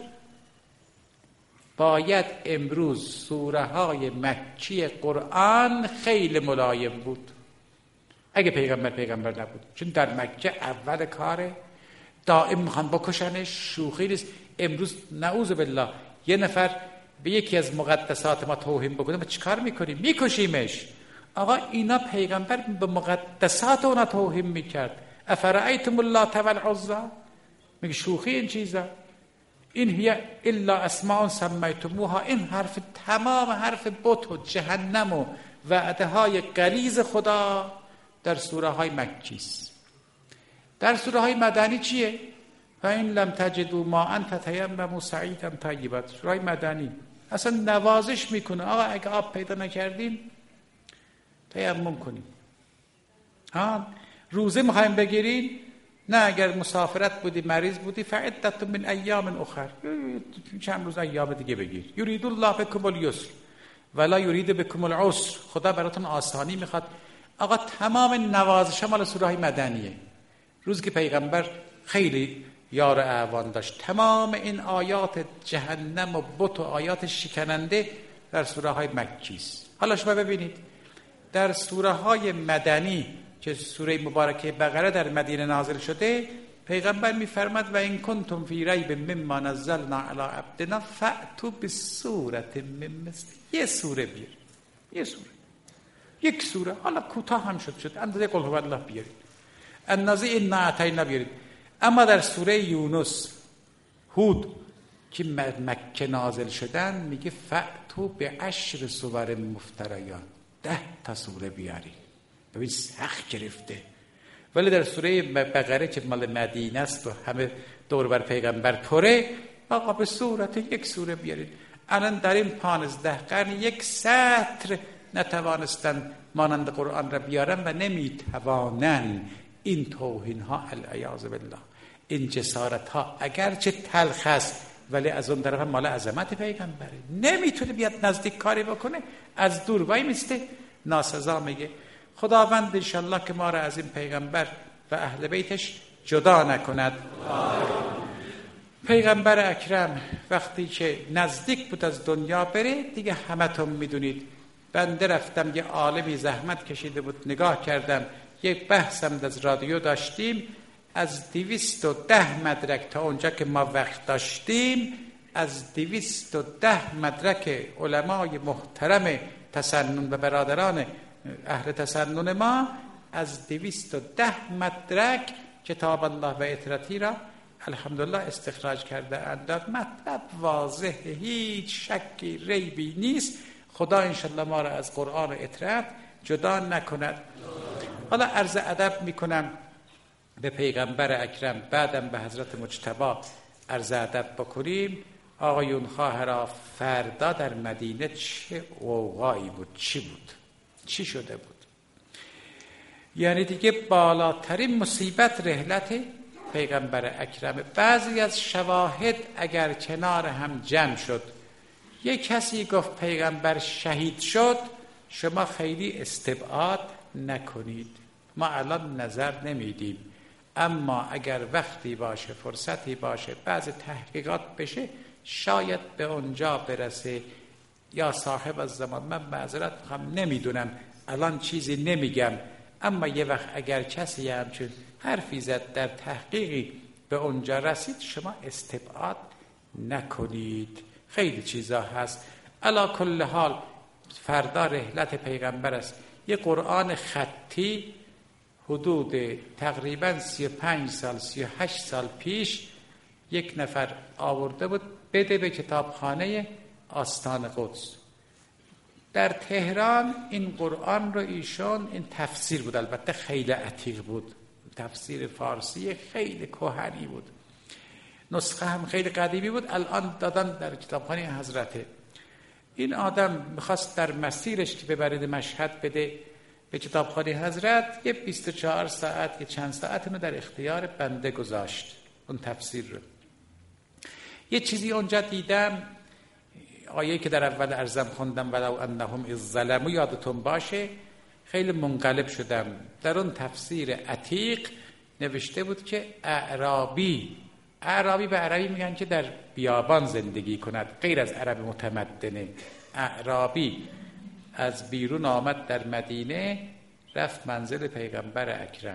باید امروز سوره های مکی قرآن خیلی ملایم بود اگه پیغمبر پیغمبر نبود. چون در مکه اول کاره، دائم میخوان بکشنش، شوخی نیست. امروز نعوذ بالله یه نفر به یکی از مقدسات ما توهین بکنه، ما چیکار میکنیم؟ میکشیمش. آقا اینا پیغمبر به مقدسات اونا توهین میکرد. افرأیتم اللات والعزی، میگه شوخی این چیزا. این هی الا اسماء سمیتموها، این حرف تمام حرف بت و جهنم و وعده های غلیظ خدا در سوره های مکی است. در سوره های مدنی چیه؟ فإن لم تجدوا ماء فتیمموا صعیدا طیبا. سوره های مدنی اصلا نوازش میکنه، آقا اگه آب پیدا نکردین تیمم کنیم. ها روزه میخوایم بگیرین؟ نه، اگر مسافرت بودی مریض بودی فعدت من ایام اخر، چند روز ایام دیگه بگیر. یرید الله بکم الیسر ولا یرید بکم العسر، خدا براتون آسانی میخواد. آقا تمام نوازش مال سوره های مدنیه. روزی که پیغمبر خیلی یار اعوان داشت، تمام این آیات جهنم و بت و آیات شکننده در سوره های مکی است. حالا شما ببینید در سوره های مدنی که سوره مبارکه بقره در مدینه نازل شده، پیغمبر میفرماد و این کنتم فی ریب مما نزلنا علی عبدنا فأتوا بسوره من مثل. یه سوره بیار، یه سوره، یک سوره، حالا کوتاه هم شد شد اندازه قل هو الله بیارید. اندازه این اعطینا بیارید. اما در سوره یونس، هود که مکه نازل شدن میگه فأتو به عشر سور مفتریات، ده تا سوره بیاری. ببین سخت گرفته. ولی در سوره بقره که مال مدینه است و همه دور بر پیغمبر پره، آقا به صورت یک سوره بیارید. الان در این پانزده قرن یک سطر نتوانستن مانند قرآن را بیارن و نمیتوانن. این توهین ها العیاذ بالله، این جسارت ها اگرچه تلخ است ولی از اون طرف مال عظمت پیغمبره. نمیتونه بیاد نزدیک کاری بکنه، از دور وای میسته ناسزا میگه. خداوند انشالله که ما را از این پیغمبر و اهل بیتش جدا نکند. پیغمبر اکرم وقتی که نزدیک بود از دنیا بره، دیگه همتون میدونید، بنده رفتم یه عالمی زحمت کشیده بود نگاه کردم، یک بحثم از رادیو داشتیم، از دویست و ده مدرک تا اونجا که ما وقت داشتیم، از دویست و ده مدرک علمای محترم تسنن و برادران اهل تسنن ما، از دویست و ده مدرک کتاب الله و اطرتی را الحمدلله استخراج کرده اند. مطلب واضح، هیچ شکی ریبی نیست. خدا انشالله ما را از قرآن و اطرت جدا نکند. حالا عرض ادب میکنم به پیغمبر اکرم، بعدم به حضرت مجتبی عرض ادب بکنیم. آقایون خواهرا، فردا در مدینه چه اوضاعی بود؟ چی بود؟ چی شده بود؟ یعنی دیگه بالاترین مصیبت رحلت پیغمبر اکرم. بعضی از شواهد اگر کنار هم جمع شد، یک کسی گفت پیغمبر شهید شد، شما خیلی استبعاد نکنید. ما الان نظر نمیدیم، اما اگر وقتی باشه، فرصتی باشه، بعض تحقیقات بشه، شاید به اونجا برسه. یا صاحب از زمان، من معذرت میخوام نمیدونم، الان چیزی نمیگم، اما یه وقت اگر کسی همچون حرفی زد در تحقیقی به اونجا رسید، شما استبعاد نکنید. خیلی چیزا هست. علا کل حال فردا رحلت پیغمبر است. یه قرآن خطی حدود تقریبا سی و پنج سال سی و هشت سال پیش یک نفر آورده بود بده به کتابخانه آستان قدس در تهران. این قرآن رو ایشون، این تفسیر بود، البته خیلی عتیق بود، تفسیر فارسی خیلی کهنی بود، نسخه هم خیلی قدیمی بود، الان دادن در کتابخانه حضرته. این آدم میخواست در مسیرش که ببرید مشهد بده به کتابخانه حضرت، یه بیست و چهار ساعت یه چند ساعت رو در اختیار بنده گذاشت اون تفسیر رو. یه چیزی اونجا دیدم، آیه که در اول ارزم خوندم ولو انهم اذ ظلموا، یادتون باشه، خیلی منقلب شدم. در اون تفسیر عتیق نوشته بود که اعرابی، اعرابی به عربی میگن که در بیابان زندگی کند، غیر از عرب متمدنه. اعرابی از بیرون آمد در مدینه، رفت منزل پیغمبر اکرم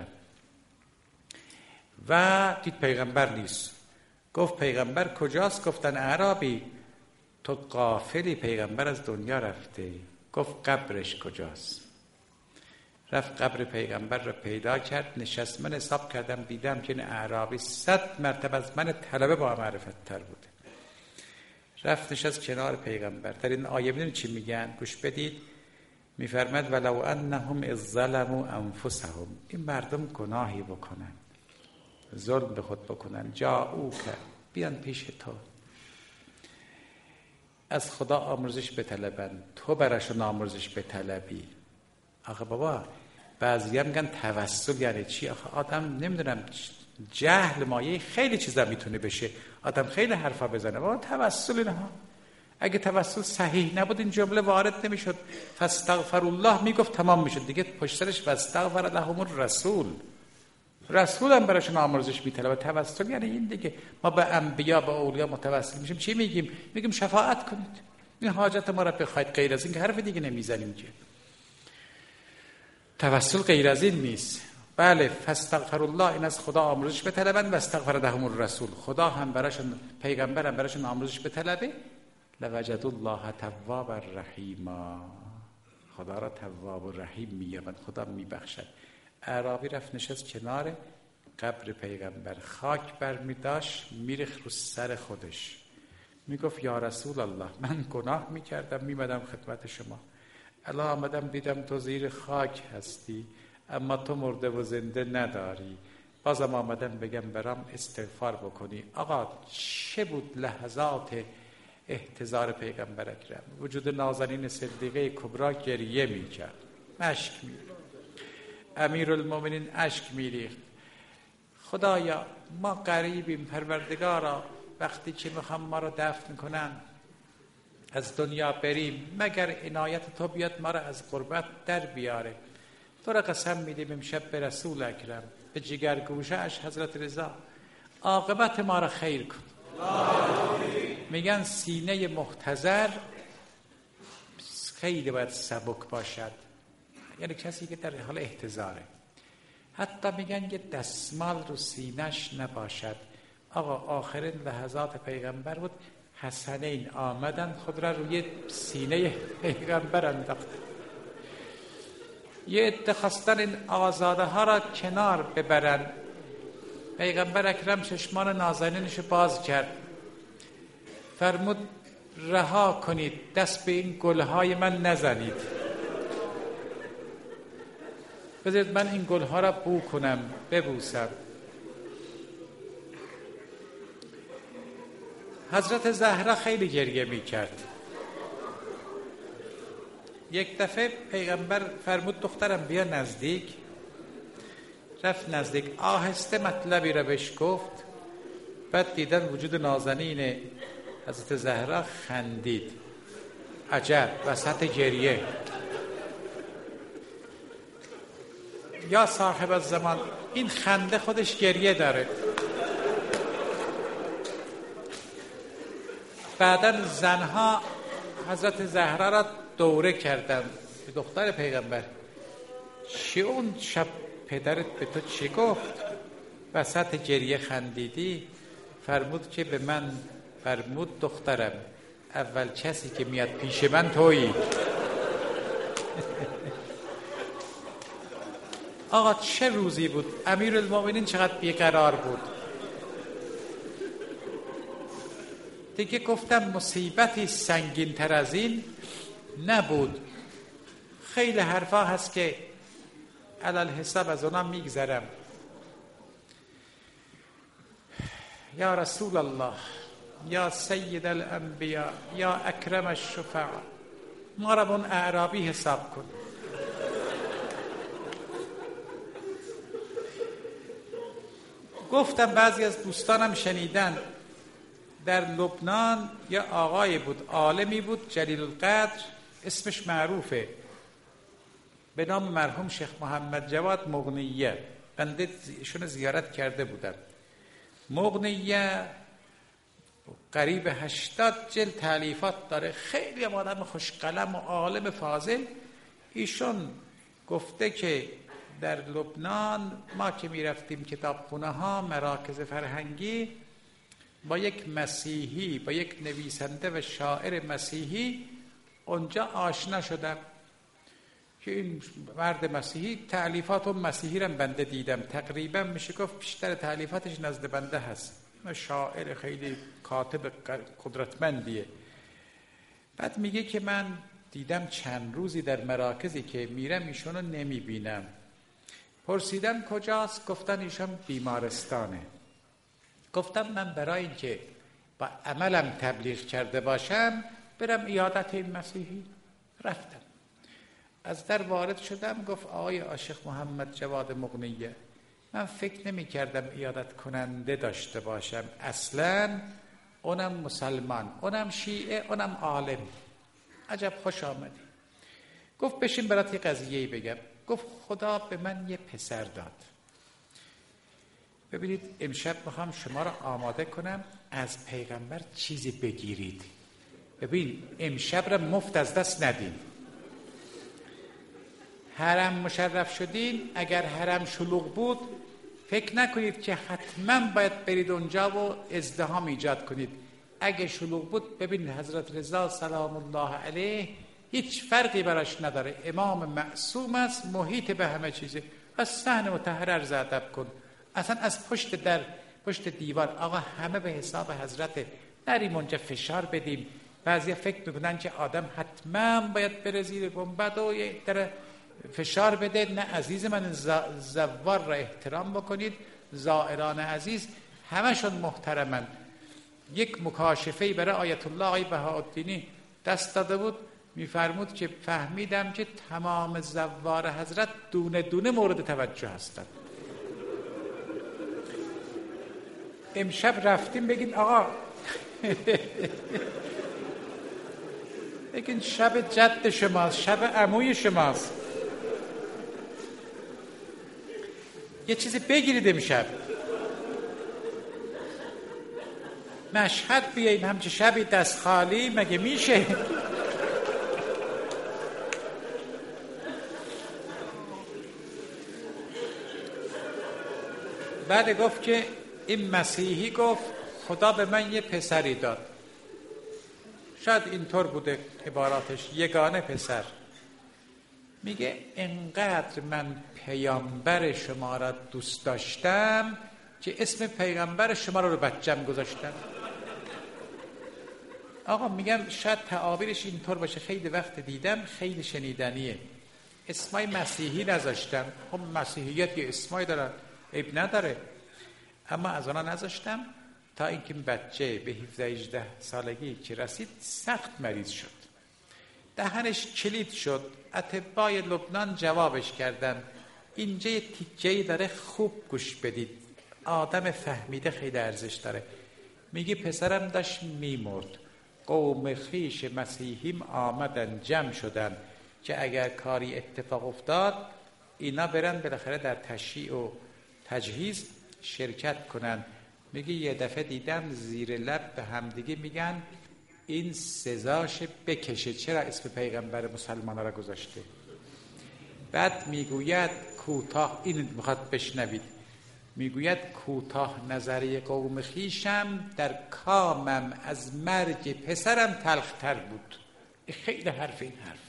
و دید پیغمبر نیست. گفت پیغمبر کجاست؟ گفتن اعرابی تو غافلی، پیغمبر از دنیا رفته. گفت قبرش کجاست؟ رفت قبر پیغمبر رو پیدا کرد، نشست. من حساب کردم دیدم که این اعرابی صد مرتبه از من طلبه با معرفت تر بوده. رفت نشست کنار پیغمبر. در این آیه ببینید چی میگن، گوش بدید. میفرماد ولو انهم اذ ظلموا انفسهم، این مردم گناهی بکنن، ظلم به خود بکنن، جاءوک، بیان پیش تو، از خدا آمرزش بطلبن، تو براشون آمرزش بطلبی. آخه بابا بعضی هم میگن توسل یعنی چی؟ آخه آدم نمیدونم، جهل مایه خیلی چیزا میتونه بشه، آدم خیلی حرفا بزنه. بابا توسل اینها، اگه توسل صحیح نبود این جمله وارد نمیشد. فاستغفر الله میگفت تمام میشد دیگه، پشت سرش واستغفر لهم الرسول، رسول هم براشون آمرزش میطلبه. توسل یعنی این دیگه. ما به انبیا به اولیا متوسل میشیم، چی میگیم؟ میگیم شفاعت کنید، این حاجت ما را بخواید، غیر از این که حرف دیگه نمیزنیم که. توسل غیر از این نیست. بله فاستغفر الله، این از خدا آمرزش بطلبن، و استغفر لهم الرسول، خدا هم براشون، پیغمبر هم براشون آمرزش بطلبه. لوجد الله توابا رحیما، خدا را تواب و رحیم میگن، خدا میبخشد. اعرابی رفت نشست کنار قبر پیغمبر، خاک برمی داشت میریخت رو سر خودش، میگفت یا رسول الله من گناه میکردم میمدم خدمت شما، الان آمدم دیدم تو زیر خاک هستی اما تو مرده و زنده نداری، بازم آمدم بگم برام استغفار بکنی. آقا چه بود لحظات احتضار پیغمبر اکرم؟ وجود نازنین صدیقه کبرا گریه میکرد، اشک میریخت، امیرالمومنین اشک میریخت. خدایا ما غریبیم، پروردگارا وقتی که میخوام ما رو دفن کنن از دنیا بریم مگر عنایت تو بیاد ما رو از غربت در بیاره. تو را قسم میدیم امشب به رسول اکرم، به جگرگوشه اش حضرت رضا، عاقبت ما را خیر کن. میگن سینه محتضر خیلی باید سبک باشد، یعنی کسی که در حال احتضاره. حتی میگن یه دستمال رو سینش نباشد. آقا آخرین لحظات پیغمبر بود، حسنین آمدن خود را روی سینه پیغمبر انداخت. یه عده خواستن این آزاده ها را کنار ببرن، پیغمبر اکرم چشمان نازنینش باز کرد، فرمود رها کنید، دست به این گلهای من نزنید، بذارید من این گلها را بو کنم ببوسم. حضرت زهرا خیلی گریه می کرد. یک دفعه پیغمبر فرمود دخترم بیا نزدیک، رفت نزدیک، آهسته مطلبی را بهش گفت، بعد دیدن وجود نازنین حضرت زهرا خندید. عجب، وسط گریه. یا صاحب الزمان، این خنده خودش گریه داره. بعدن زنها حضرت زهرا را دوره کردن، دختر پیغمبر چی اون شب پدرت به تو چی گفت؟ وسط گریه خندیدی؟ فرمود که به من فرمود دخترم اول کسی که میاد پیش من تویی. آقا چه روزی بود، امیرالمومنین چقدر بیقرار بود. دیگه گفتم مصیبتی سنگین تر از این نبود. خیلی حرفا هست که علل حساب از اونا میگذرم. یا رسول الله، یا سید الانبیاء، یا اکرم الشفعاء، ما را اون اعرابی حساب کن. گفتم بعضی از دوستانم شنیدن، در لبنان یا آقای بود، عالمی بود جلیل القدر، اسمش معروفه، به نام مرحوم شیخ محمد جواد مغنیه. بنده ایشون زیارت کرده بودم. مغنیه قریب هشتاد جلد تالیفات داره، خیلی آدم خوش قلم و عالم فاضل. ایشون گفته که در لبنان ما که می رفتیم کتابخونه ها، مراکز فرهنگی، با یک مسیحی، با یک نویسنده و شاعر مسیحی اونجا آشنا شدم که این مرد مسیحی تألیفات و مسیحی رو بنده دیدم، تقریبا میشه گفت بیشتر تألیفاتش نزد بنده هست، شاعر خیلی کاتب قدرتمندیه. بعد میگه که من دیدم چند روزی در مراکزی که میرم ایشونو نمیبینم. پرسیدم کجاست؟ گفتن ایشون بیمارستانه. گفتم من برای اینکه با عملم تبلیغ کرده باشم برم عیادت این مسیحی. رفتم، از در وارد شدم، گفت آقای عاشق محمد جواد مغنیه، من فکر نمی کردم عیادت کننده داشته باشم اصلا، اونم مسلمان، اونم شیعه، اونم عالم. عجب خوش آمدی. گفت بشین برات یه قضیه‌ای بگم. گفت خدا به من یه پسر داد. ببینید امشب میخوام شما را آماده کنم از پیغمبر چیزی بگیرید. ببین امشب را مفت از دست ندین. حرم مشرف شدین، اگر حرم شلوغ بود فکر نکنید که حتما باید برید اونجا و ازدحام ایجاد کنید. اگه شلوغ بود، ببین حضرت رضا سلام الله علیه هیچ فرقی براش نداره، امام معصوم است، محیط به همه چیزه. از صحن مطهره عرض ادب کن، اصلا از پشت در پشت دیوار آقا همه به حساب حضرت، نریم اونجا فشار بدیم. بعضیا فکر میکنن که آدم حتما باید بره زیر گنبد و یک در فشار بده. نه عزیز من، زوار را احترام بکنید. زائران عزیز همشون محترمن. یک مکاشفه‌ای برای آیت الله آقای بهاءالدینی دست داده بود، میفرمود که فهمیدم که تمام زوار حضرت دونه دونه مورد توجه هستند. امشب رفتیم بگین آقا بگین شب جد شماست، شب عموی شماست، یه چیزی بگیرید امشب. مشهد بیاییم همچه شبی دست خالی مگه میشه؟ بعد گفت که این مسیحی گفت خدا به من یه پسری داد. شاید اینطور بوده عباراتش، یگانه پسر. میگه انقدر من پیامبر شما را دوست داشتم که اسم پیغمبر شما را رو بچم گذاشتم. آقا میگم شاید تعابیرش اینطور باشه، خیلی وقت دیدم، خیلی شنیدنیه. اسمای مسیحی نذاشتم. خب مسیحیت یه اسمای دارن، عیب نداره، اما از آنها نذاشتم تا اینکه بچه به هفده هجده سالگی که رسید سخت مریض شد، دهنش کلید شد. اطبای لبنان جوابش کردن اینجا یه تیکه‌ای داره، خوب گوش بدید، آدم فهمیده خیلی ارزش داره. میگه پسرم داشت میمرد، قوم خیش مسیحیم آمدن جمع شدن که اگر کاری اتفاق افتاد اینا برن بالاخره در تشییع و تجهیز شرکت کنن. میگه یه دفعه دیدم زیر لب به همدیگه میگن این سزاش بکشه، چرا اسم پیغمبر مسلمان را گذاشته. بعد میگوید کوتاه، این میخواد بشنوید، میگوید کوتاه نظری قوم خیشم در کامم از مرگ پسرم تلختر بود. خیلی حرف این حرف.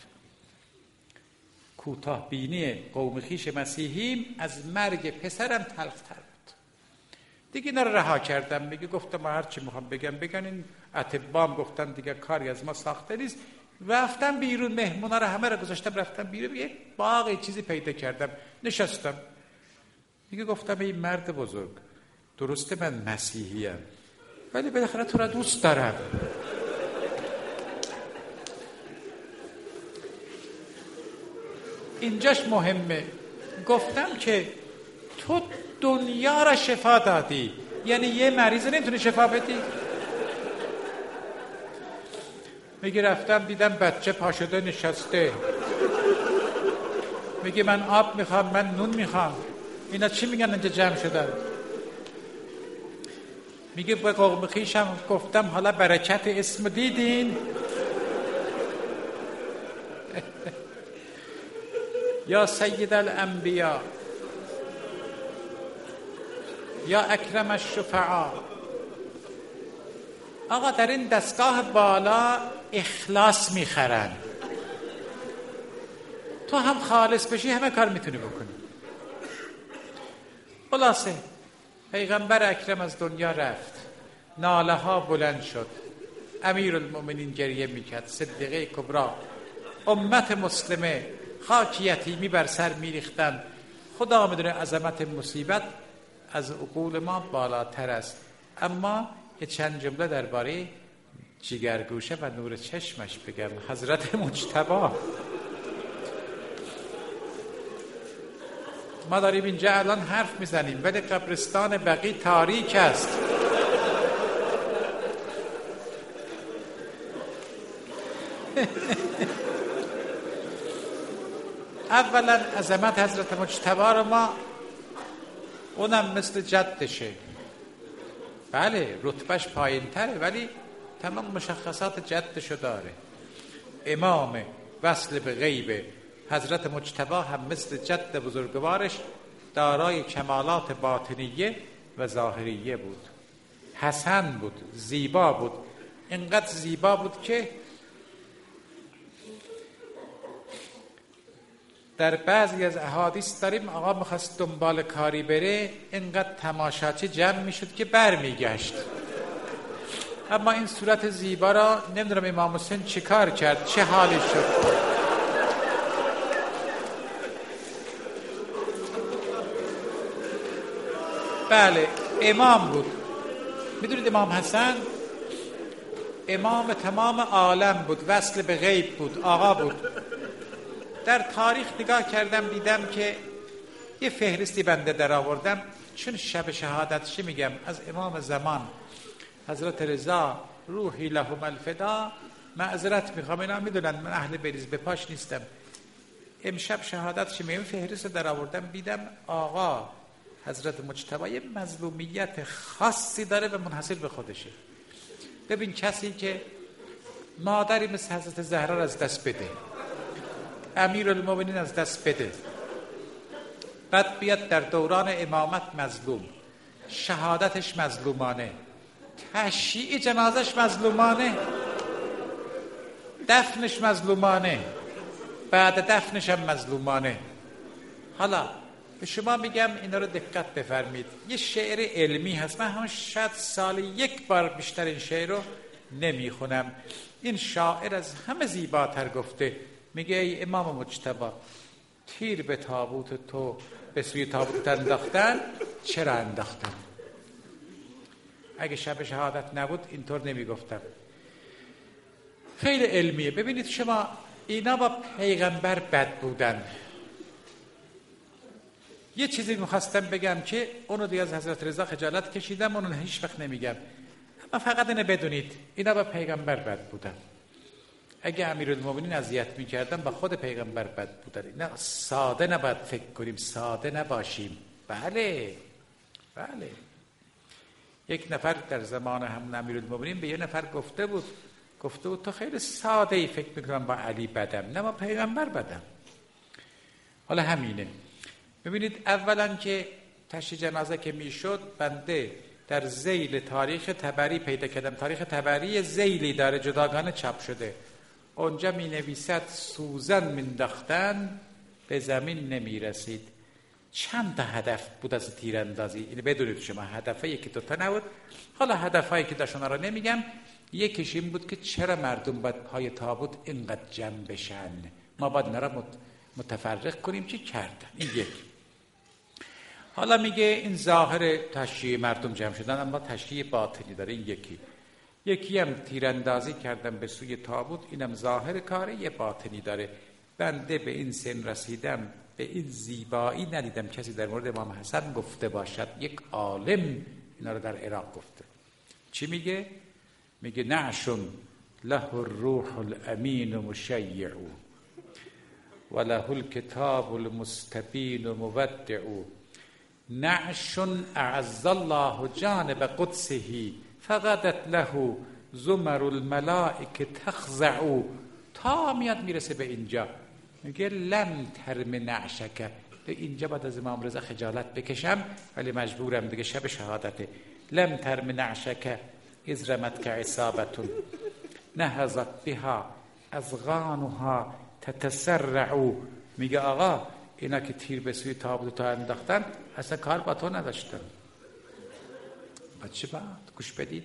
کوتاه بینی قوم خیش مسیحیم از مرگ پسرم تلختر بود. دیگه اینا رو رها کردم. میگه گفتم هر چی میخوام بگم بگن. این اطبام گفتن دیگه کاری از ما ساخته نیست. رفتم بیرون، مهمونا رو همه رو گذاشتم رفتم بیرون، یک باغ چیزی پیدا کردم نشستم. میگه گفتم این مرد بزرگ، درسته من مسیحیم ولی بالاخره تو را دوست دارم. اینجاش مهمه. گفتم که تو دنیا را شفا دادی، یعنی یه مریض نمیتونی شفا بدی؟ میگه رفتم دیدم بچه پاشده نشسته، میگه من آب میخوام، من نون میخوام. اینا چی میگن اینجا جمع شدن؟ میگه به قوم خویشم گفتم حالا برکت اسم دیدین؟ یا سید الانبیا یا اکرم الشفعا. آقا در این دستگاه بالا اخلاص میخرن، تو هم خالص بشی همه کار میتونی بکنی. خلاصه پیغمبر اکرم از دنیا رفت، ناله ها بلند شد، امیرالمؤمنین گریه میکرد، صدیقه کبرا، امت مسلمه خاک یتیمی بر سر میریختن. خدا میدونه عظمت مصیبت از عقول ما بالاتر است. اما یه چند جمله درباره جگرگوشه و نور چشمش بگم. حضرت مجتبی، ما داریم اینجا الان حرف میزنیم ولی قبرستان بقیع تاریک است. اولا عظمت حضرت مجتبی رو ما، اونم مثل جدشه، بله رتبهش پایین تره ولی تمام مشخصات جدشو داره. امام وصل به غیب حضرت مجتبی هم مثل جد بزرگوارش دارای کمالات باطنیه و ظاهریه بود. حسن بود، زیبا بود، اینقدر زیبا بود که در بعضی از احادیث داریم آقا میخواست دنبال کاری بره، اینقدر تماشاچی جمع میشد که بر میگشت. اما این صورت زیبا را نمیدونم امام حسین چی کار کرد، چه حالی شد. بله امام بود. میدونید امام حسن امام تمام عالم بود، وصل به غیب بود، آقا بود. در تاریخ نگاه کردم دیدم که یه فهرستی بنده در آوردم، چون شب شهادتش میگم از امام زمان حضرت رضا روحی لهم الفدا معذرت میخوام، اینا میدونن من اهل بریز به پاش نیستم. امشب شهادتش میگم فهرست در آوردم، دیدم آقا حضرت مجتبی یه مظلومیت خاصی داره و منحصر به خودشه. ببین کسی که مادری مثل حضرت زهرا را از دست بده، امیرالمومنین از دست بده، بعد بیاد در دوران امامت مظلوم، شهادتش مظلومانه، تشییع جنازش مظلومانه، دفنش مظلومانه، بعد دفنش هم مظلومانه. حالا به شما میگم اینا رو دقت بفرمید، یه شعر علمی هست، من هم شاید سال یک بار بیشتر این شعر رو نمیخونم. این شاعر از همه زیباتر گفته، میگه ای امام مجتبی تیر به تابوت تو به سوی تابوت انداختن، چرا انداختن؟ اگه شب شهادت نبود اینطور نمیگفتم. خیلی علمیه. ببینید شما اینا با پیغمبر بد بودن. یه چیزی میخواستم بگم که اونو دیگه از حضرت رضا خجالت کشیدم، اونو هیچ وقت نمیگم، اما فقط اینو بدونید اینا با پیغمبر بد بودن. اگه امیرالمومنین اذیت میکردن با خود پیغمبر بد بودن. اینا ساده نباید فکر کنیم، ساده نباشیم. بله بله. یک نفر در زمان همون امیرالمومنین به یه نفر گفته بود گفته بود تو خیلی ساده ای فکر میکنم با علی بدم، نه با پیغمبر بدم. حالا همینه. ببینید اولا که تشییع جنازه که میشد، بنده در ذیل تاریخ طبری پیدا کردم، تاریخ طبری ذیلی داره جداگانه چاپ شده، اونجا می نویسد سوزن مینداختن به زمین نمی رسید. چند تا هدف بود از تیراندازی، اینو بدونید شما، هدفه یکی دوتا نبود. حالا هدفهایی که داشتن رو نمیگم. یکیش این بود که چرا مردم باید پای تابوت اینقدر جمع بشن، ما باید نرا متفرق کنیم. چی کردن؟ این یک. حالا میگه این ظاهر تشییع مردم جمع شدن، اما تشییع باطنی داره. این یکی. یکی هم تیراندازی کردن به سوی تابوت، اینم ظاهر کاره، یه باطنی داره. بنده به این سن رسیدم، به این زیبایی ندیدم کسی در مورد امام حسن گفته باشد. یک عالم اینا رو در عراق گفته. چی میگه؟ میگه نعشون له الروح الامین مشیع و له الکتاب المستبین مودع، نعشون اعز الله جانب قدسه فقدت له زمر الملائکه تخضع. تا میاد میرسه به اینجا میگه لم ترم نعشک. به اینجا بعد از امام رضا خجالت بکشم ولی مجبورم دیگه، شب شهادته. لم ترم نعشک اذ رمت که عصابتون نهضت بها اذغانها تتسرع. میگه آقا اینا که تیر به سوی تابوت تو انداختن اصلا کار با تو نداشتن. بچه بعد گوش بدید،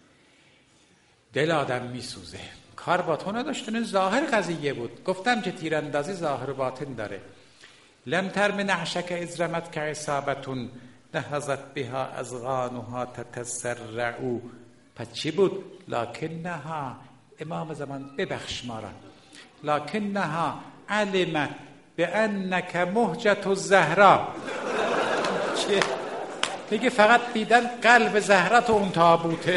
دل آدم میسوزه. کار با تو نداشتن، ظاهر قضیه بود. گفتم که تیراندازی ظاهر و باطن داره. لم ترم نعشک اذ رمت که عصابتون نهضت بها اذغانها تتسرع. پس چی بود؟ لکنها، امام زمان ببخش ما را، لکنها علمت بانک مهجة الزهرا. چه؟ میگه فقط دیدن قلب زهرا تو اون تابوته.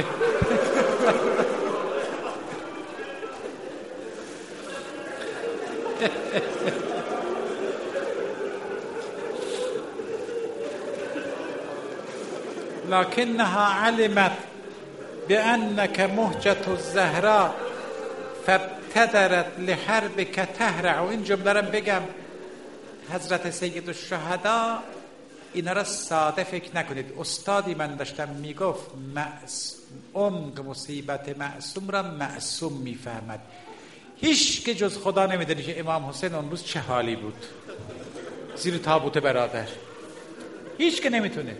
لکنها علمت بانک مهجة الزهرا فابتدرت لحربک تهرع. این جمله رو بگم، حضرت سید الشهدا اینا را ساده فکر نکنید. استادی من داشتم میگفت عمق مصیبت معصوم را معصوم میفهمد. هیچ که جز خدا نمیدونه که امام حسین اون روز چه حالی بود زیر تابوت برادر. هیچ که نمیتونه.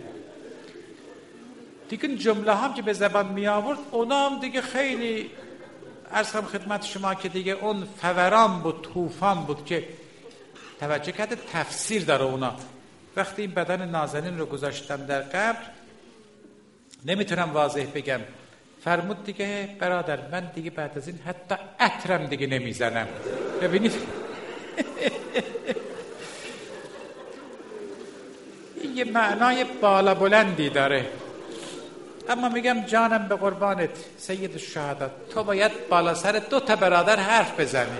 دیگه جمله هم که به زبان می آورد اونا هم دیگه خیلی عرض کنم خدمت شما که دیگه اون فوران بود، طوفان بود که توجه کرده تفسیر داره اونا. وقتی این بدن نازنین رو گذاشتم در قبر نمیتونم واضح بگم، فرمود دیگه برادر من دیگه بعد از این حتی عطرم دیگه نمیزنم. ببینید یه معنای بالا بلندی داره. اما میگم جانم به قربانت سید الشهدا، تو باید بالا سر دو تا برادر حرف بزنی.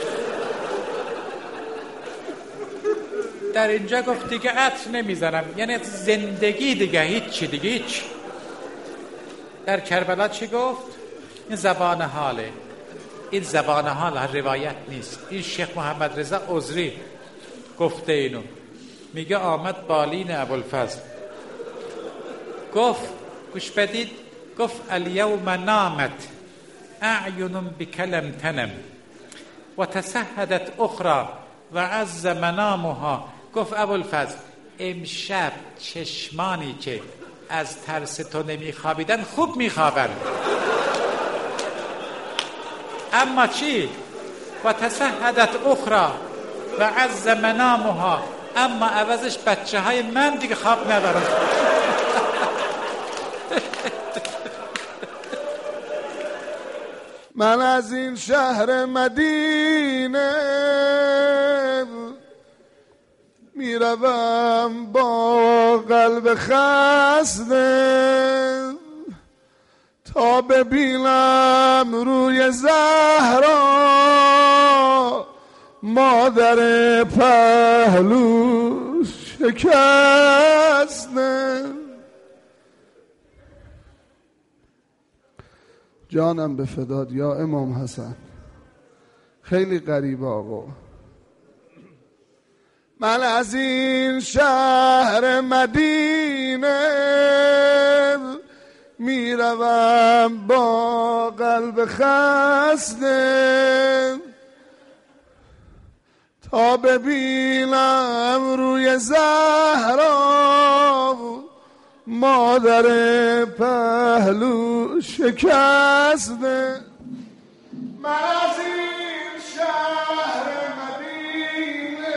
در اینجا گفت دیگه عطر نمیزنم، یعنی زندگی دیگه هیچ چی دیگه هیچ. در کربلا چی گفت؟ این زبان حاله، این زبان حال روایت نیست. این شیخ محمد رضا عذری گفته اینو. میگه آمد بالین ابوالفضل گفت گوش بدید، گفت الیوم نامت اعین بکلم تنم و تسهدت اخرى و عز منامها. گفت ابوالفضل امشب چشمانی که از ترس تو نمیخوابیدن خوب میخوابن. اما چی؟ و تسهدت اخرى و عز منامها، اما عوضش بچه های من دیگه خواب ندارن. من از این شهر مدینه میروم با قلب خسته تا ببینم روی زهرا مادر پهلو شکسته. جانم به فداد یا امام حسن. خیلی غریبه آقا. من از این شهر مدینه میروم با قلب خسته تا ببینم روی زهرا مادر پهلو شکسته. من از این شهر مدینه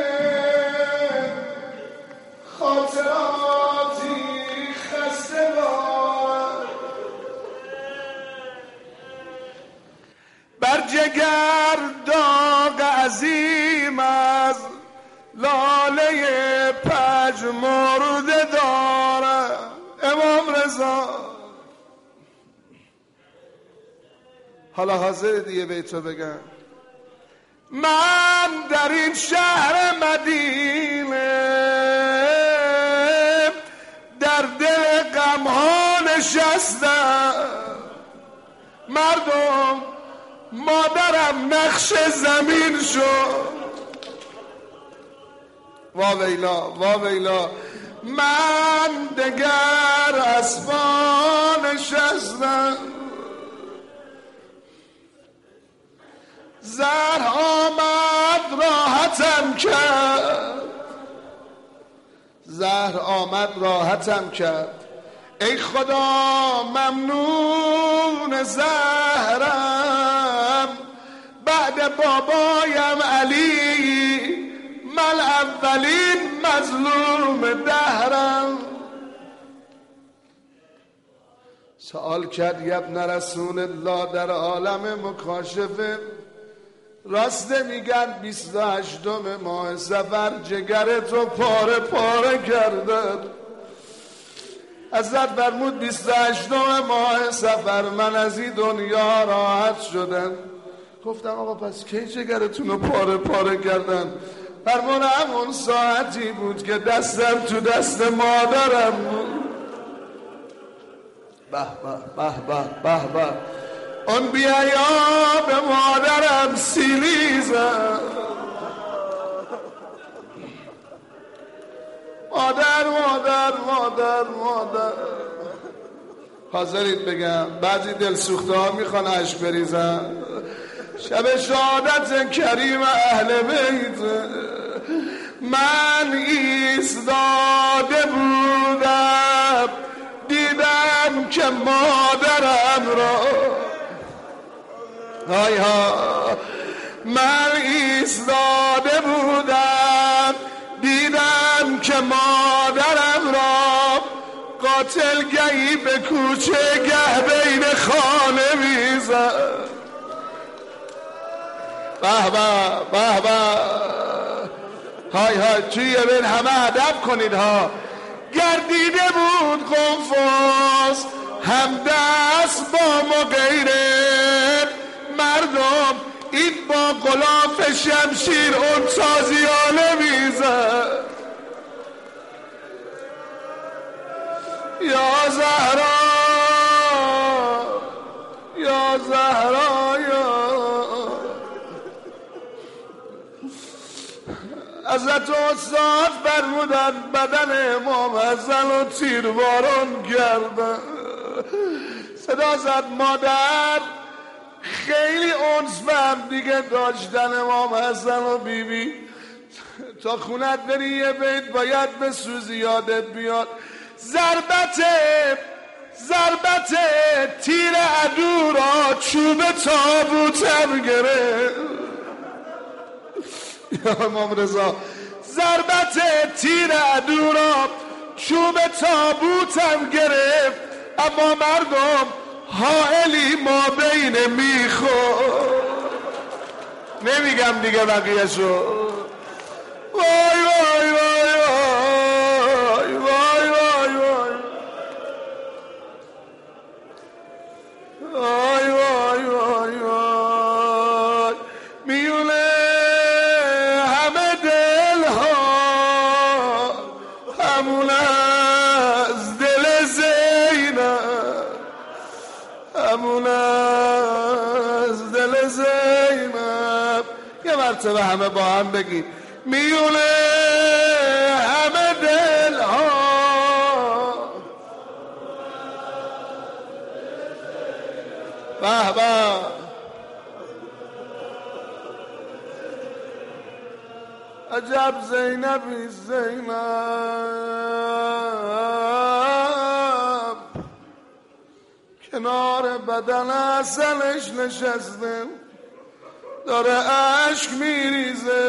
خاطراتی خسته دارم، بر جگر داغ عظیم از لاله پژمرده دارم. امام رضا حالا حاضر دیگه بیتو بگم. من در این شهر مدینه در دل غم ها نشستم، مردم مادرم نقش زمین شد. وا ویلا وا ویلا من دگر اسبان نشستم، زهر آمد راحتم کرد، زهر آمد راحتم کرد. ای خدا ممنون زهرم بعد بابایم علی، من اولین مظلوم دهرم. سوال کرد ابن رسول الله در عالم مکاشفه، راست میگن بیست و هشتم ماه صفر جگر تو پاره پاره کردن. حضرت فرمود بیست و هشتم ماه صفر من از این دنیا راحت شدم. گفتم آقا پس کی جگرتون رو پاره پاره کردن؟ فرمون همون ساعتی بود که دستم تو دست مادرم بود. به به به به به به اون بیایا به مادرم سیلی زد. مادر مادر مادر مادر. حاضرید بگم بعضی دل سوخته ها میخوان عشق بریزن. شب شهادت کریم اهل بیت من ایستاده بودم دیدم که مادرم را های ها من ایستاده بودم دیدم که مادرم را قاتل گهی به کوچه گه بین خانه میزد. به به به به های های توی بین همه ادب کنید ها. گردیده بود قنفذ هم دست با ما غیره مردم این با غلاف شمشیر اون تازیانه میزد. یا زهرا یا زهرا یا حضرت استاد فرمودن بدن امام حسن و تیرباران کردن. صدا زد مادر خیلی انس هم دیگه داشتن امام حسن و بی بی تا خونت بری یه بیت باید بسوزی یادت بیاد. ضربت ضربت تیر عدو را چوب تابوتم گرفت. یا امام رضا ضربت تیر عدو را چوب تابوتم گرفت اما مردم حائلی ما بین میخور. نمیگم دیگه بقیه شو. وای وای وای وای وای وای وای وای وای وای میونه همه دل ها همون از دل زینب همون از دل زینب. یه مرتبه همه با هم بگیم میونه همه دل ها به به عجب زینبی زینب کنار بدن اصلش نشسته داره عشق میریزه.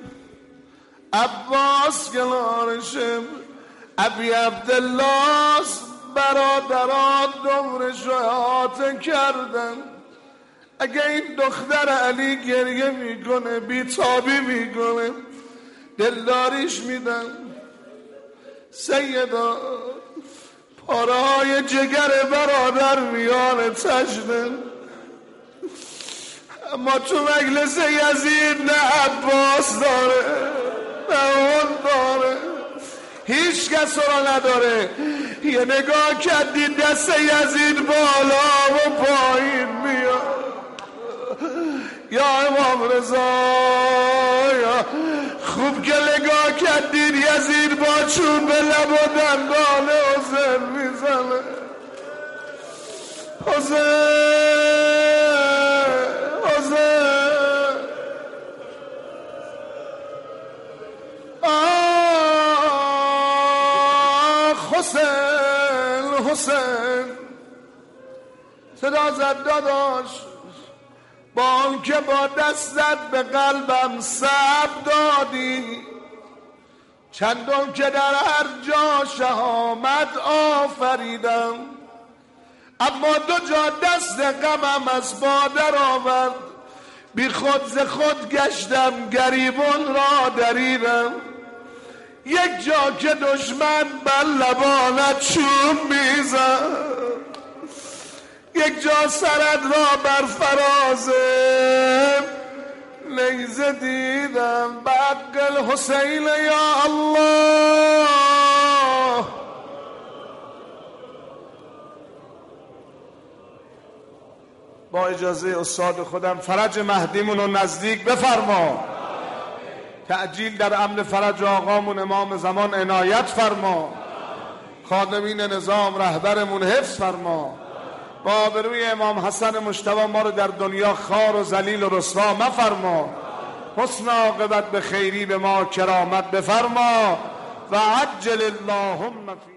عباس کنارشه ابی عبدالله برادرات دورش رو احاطه کردن. اگه این دختر علی گریه میکنه بیتابی میکنه دلداریش میدن. سیدا پاره های جگر برادر میان تشنن اما تو مجلس یزید نه عباس داره نه اون داره هیچ کس رو نداره. یه نگاه کردی دست یزید بالا و پایین میاد. یا امام رضا یا خوب که نگاه کردید یزید با چوب به لب و دندان حسین میزنه. حسین حسین آه حسین حسین صدا زد داداش با آن که با دستت به قلبم سب دادی چندان که در هر جا شهامت آفریدم اما دو جا دست غمم از بادر آورد بی خود ز خود گشتم گریبان را دریدم. یک جا که دشمن بر لبانت چوب میزد یک جا سرت را بر فراز نیزه دیدم. بحق الحسین یا الله. با اجازه استاد خودم فرج مهدیمون رو نزدیک بفرما. تعجیل در امر فرج آقامون امام زمان عنایت فرما. خادمین نظام رهبرمون حفظ فرما. با آبروی امام حسن مجتبی ما رو در دنیا خار و ذلیل و رسوا مفرما، حسن عاقبت به خیری به ما کرامت بفرما و عجل اللهم فی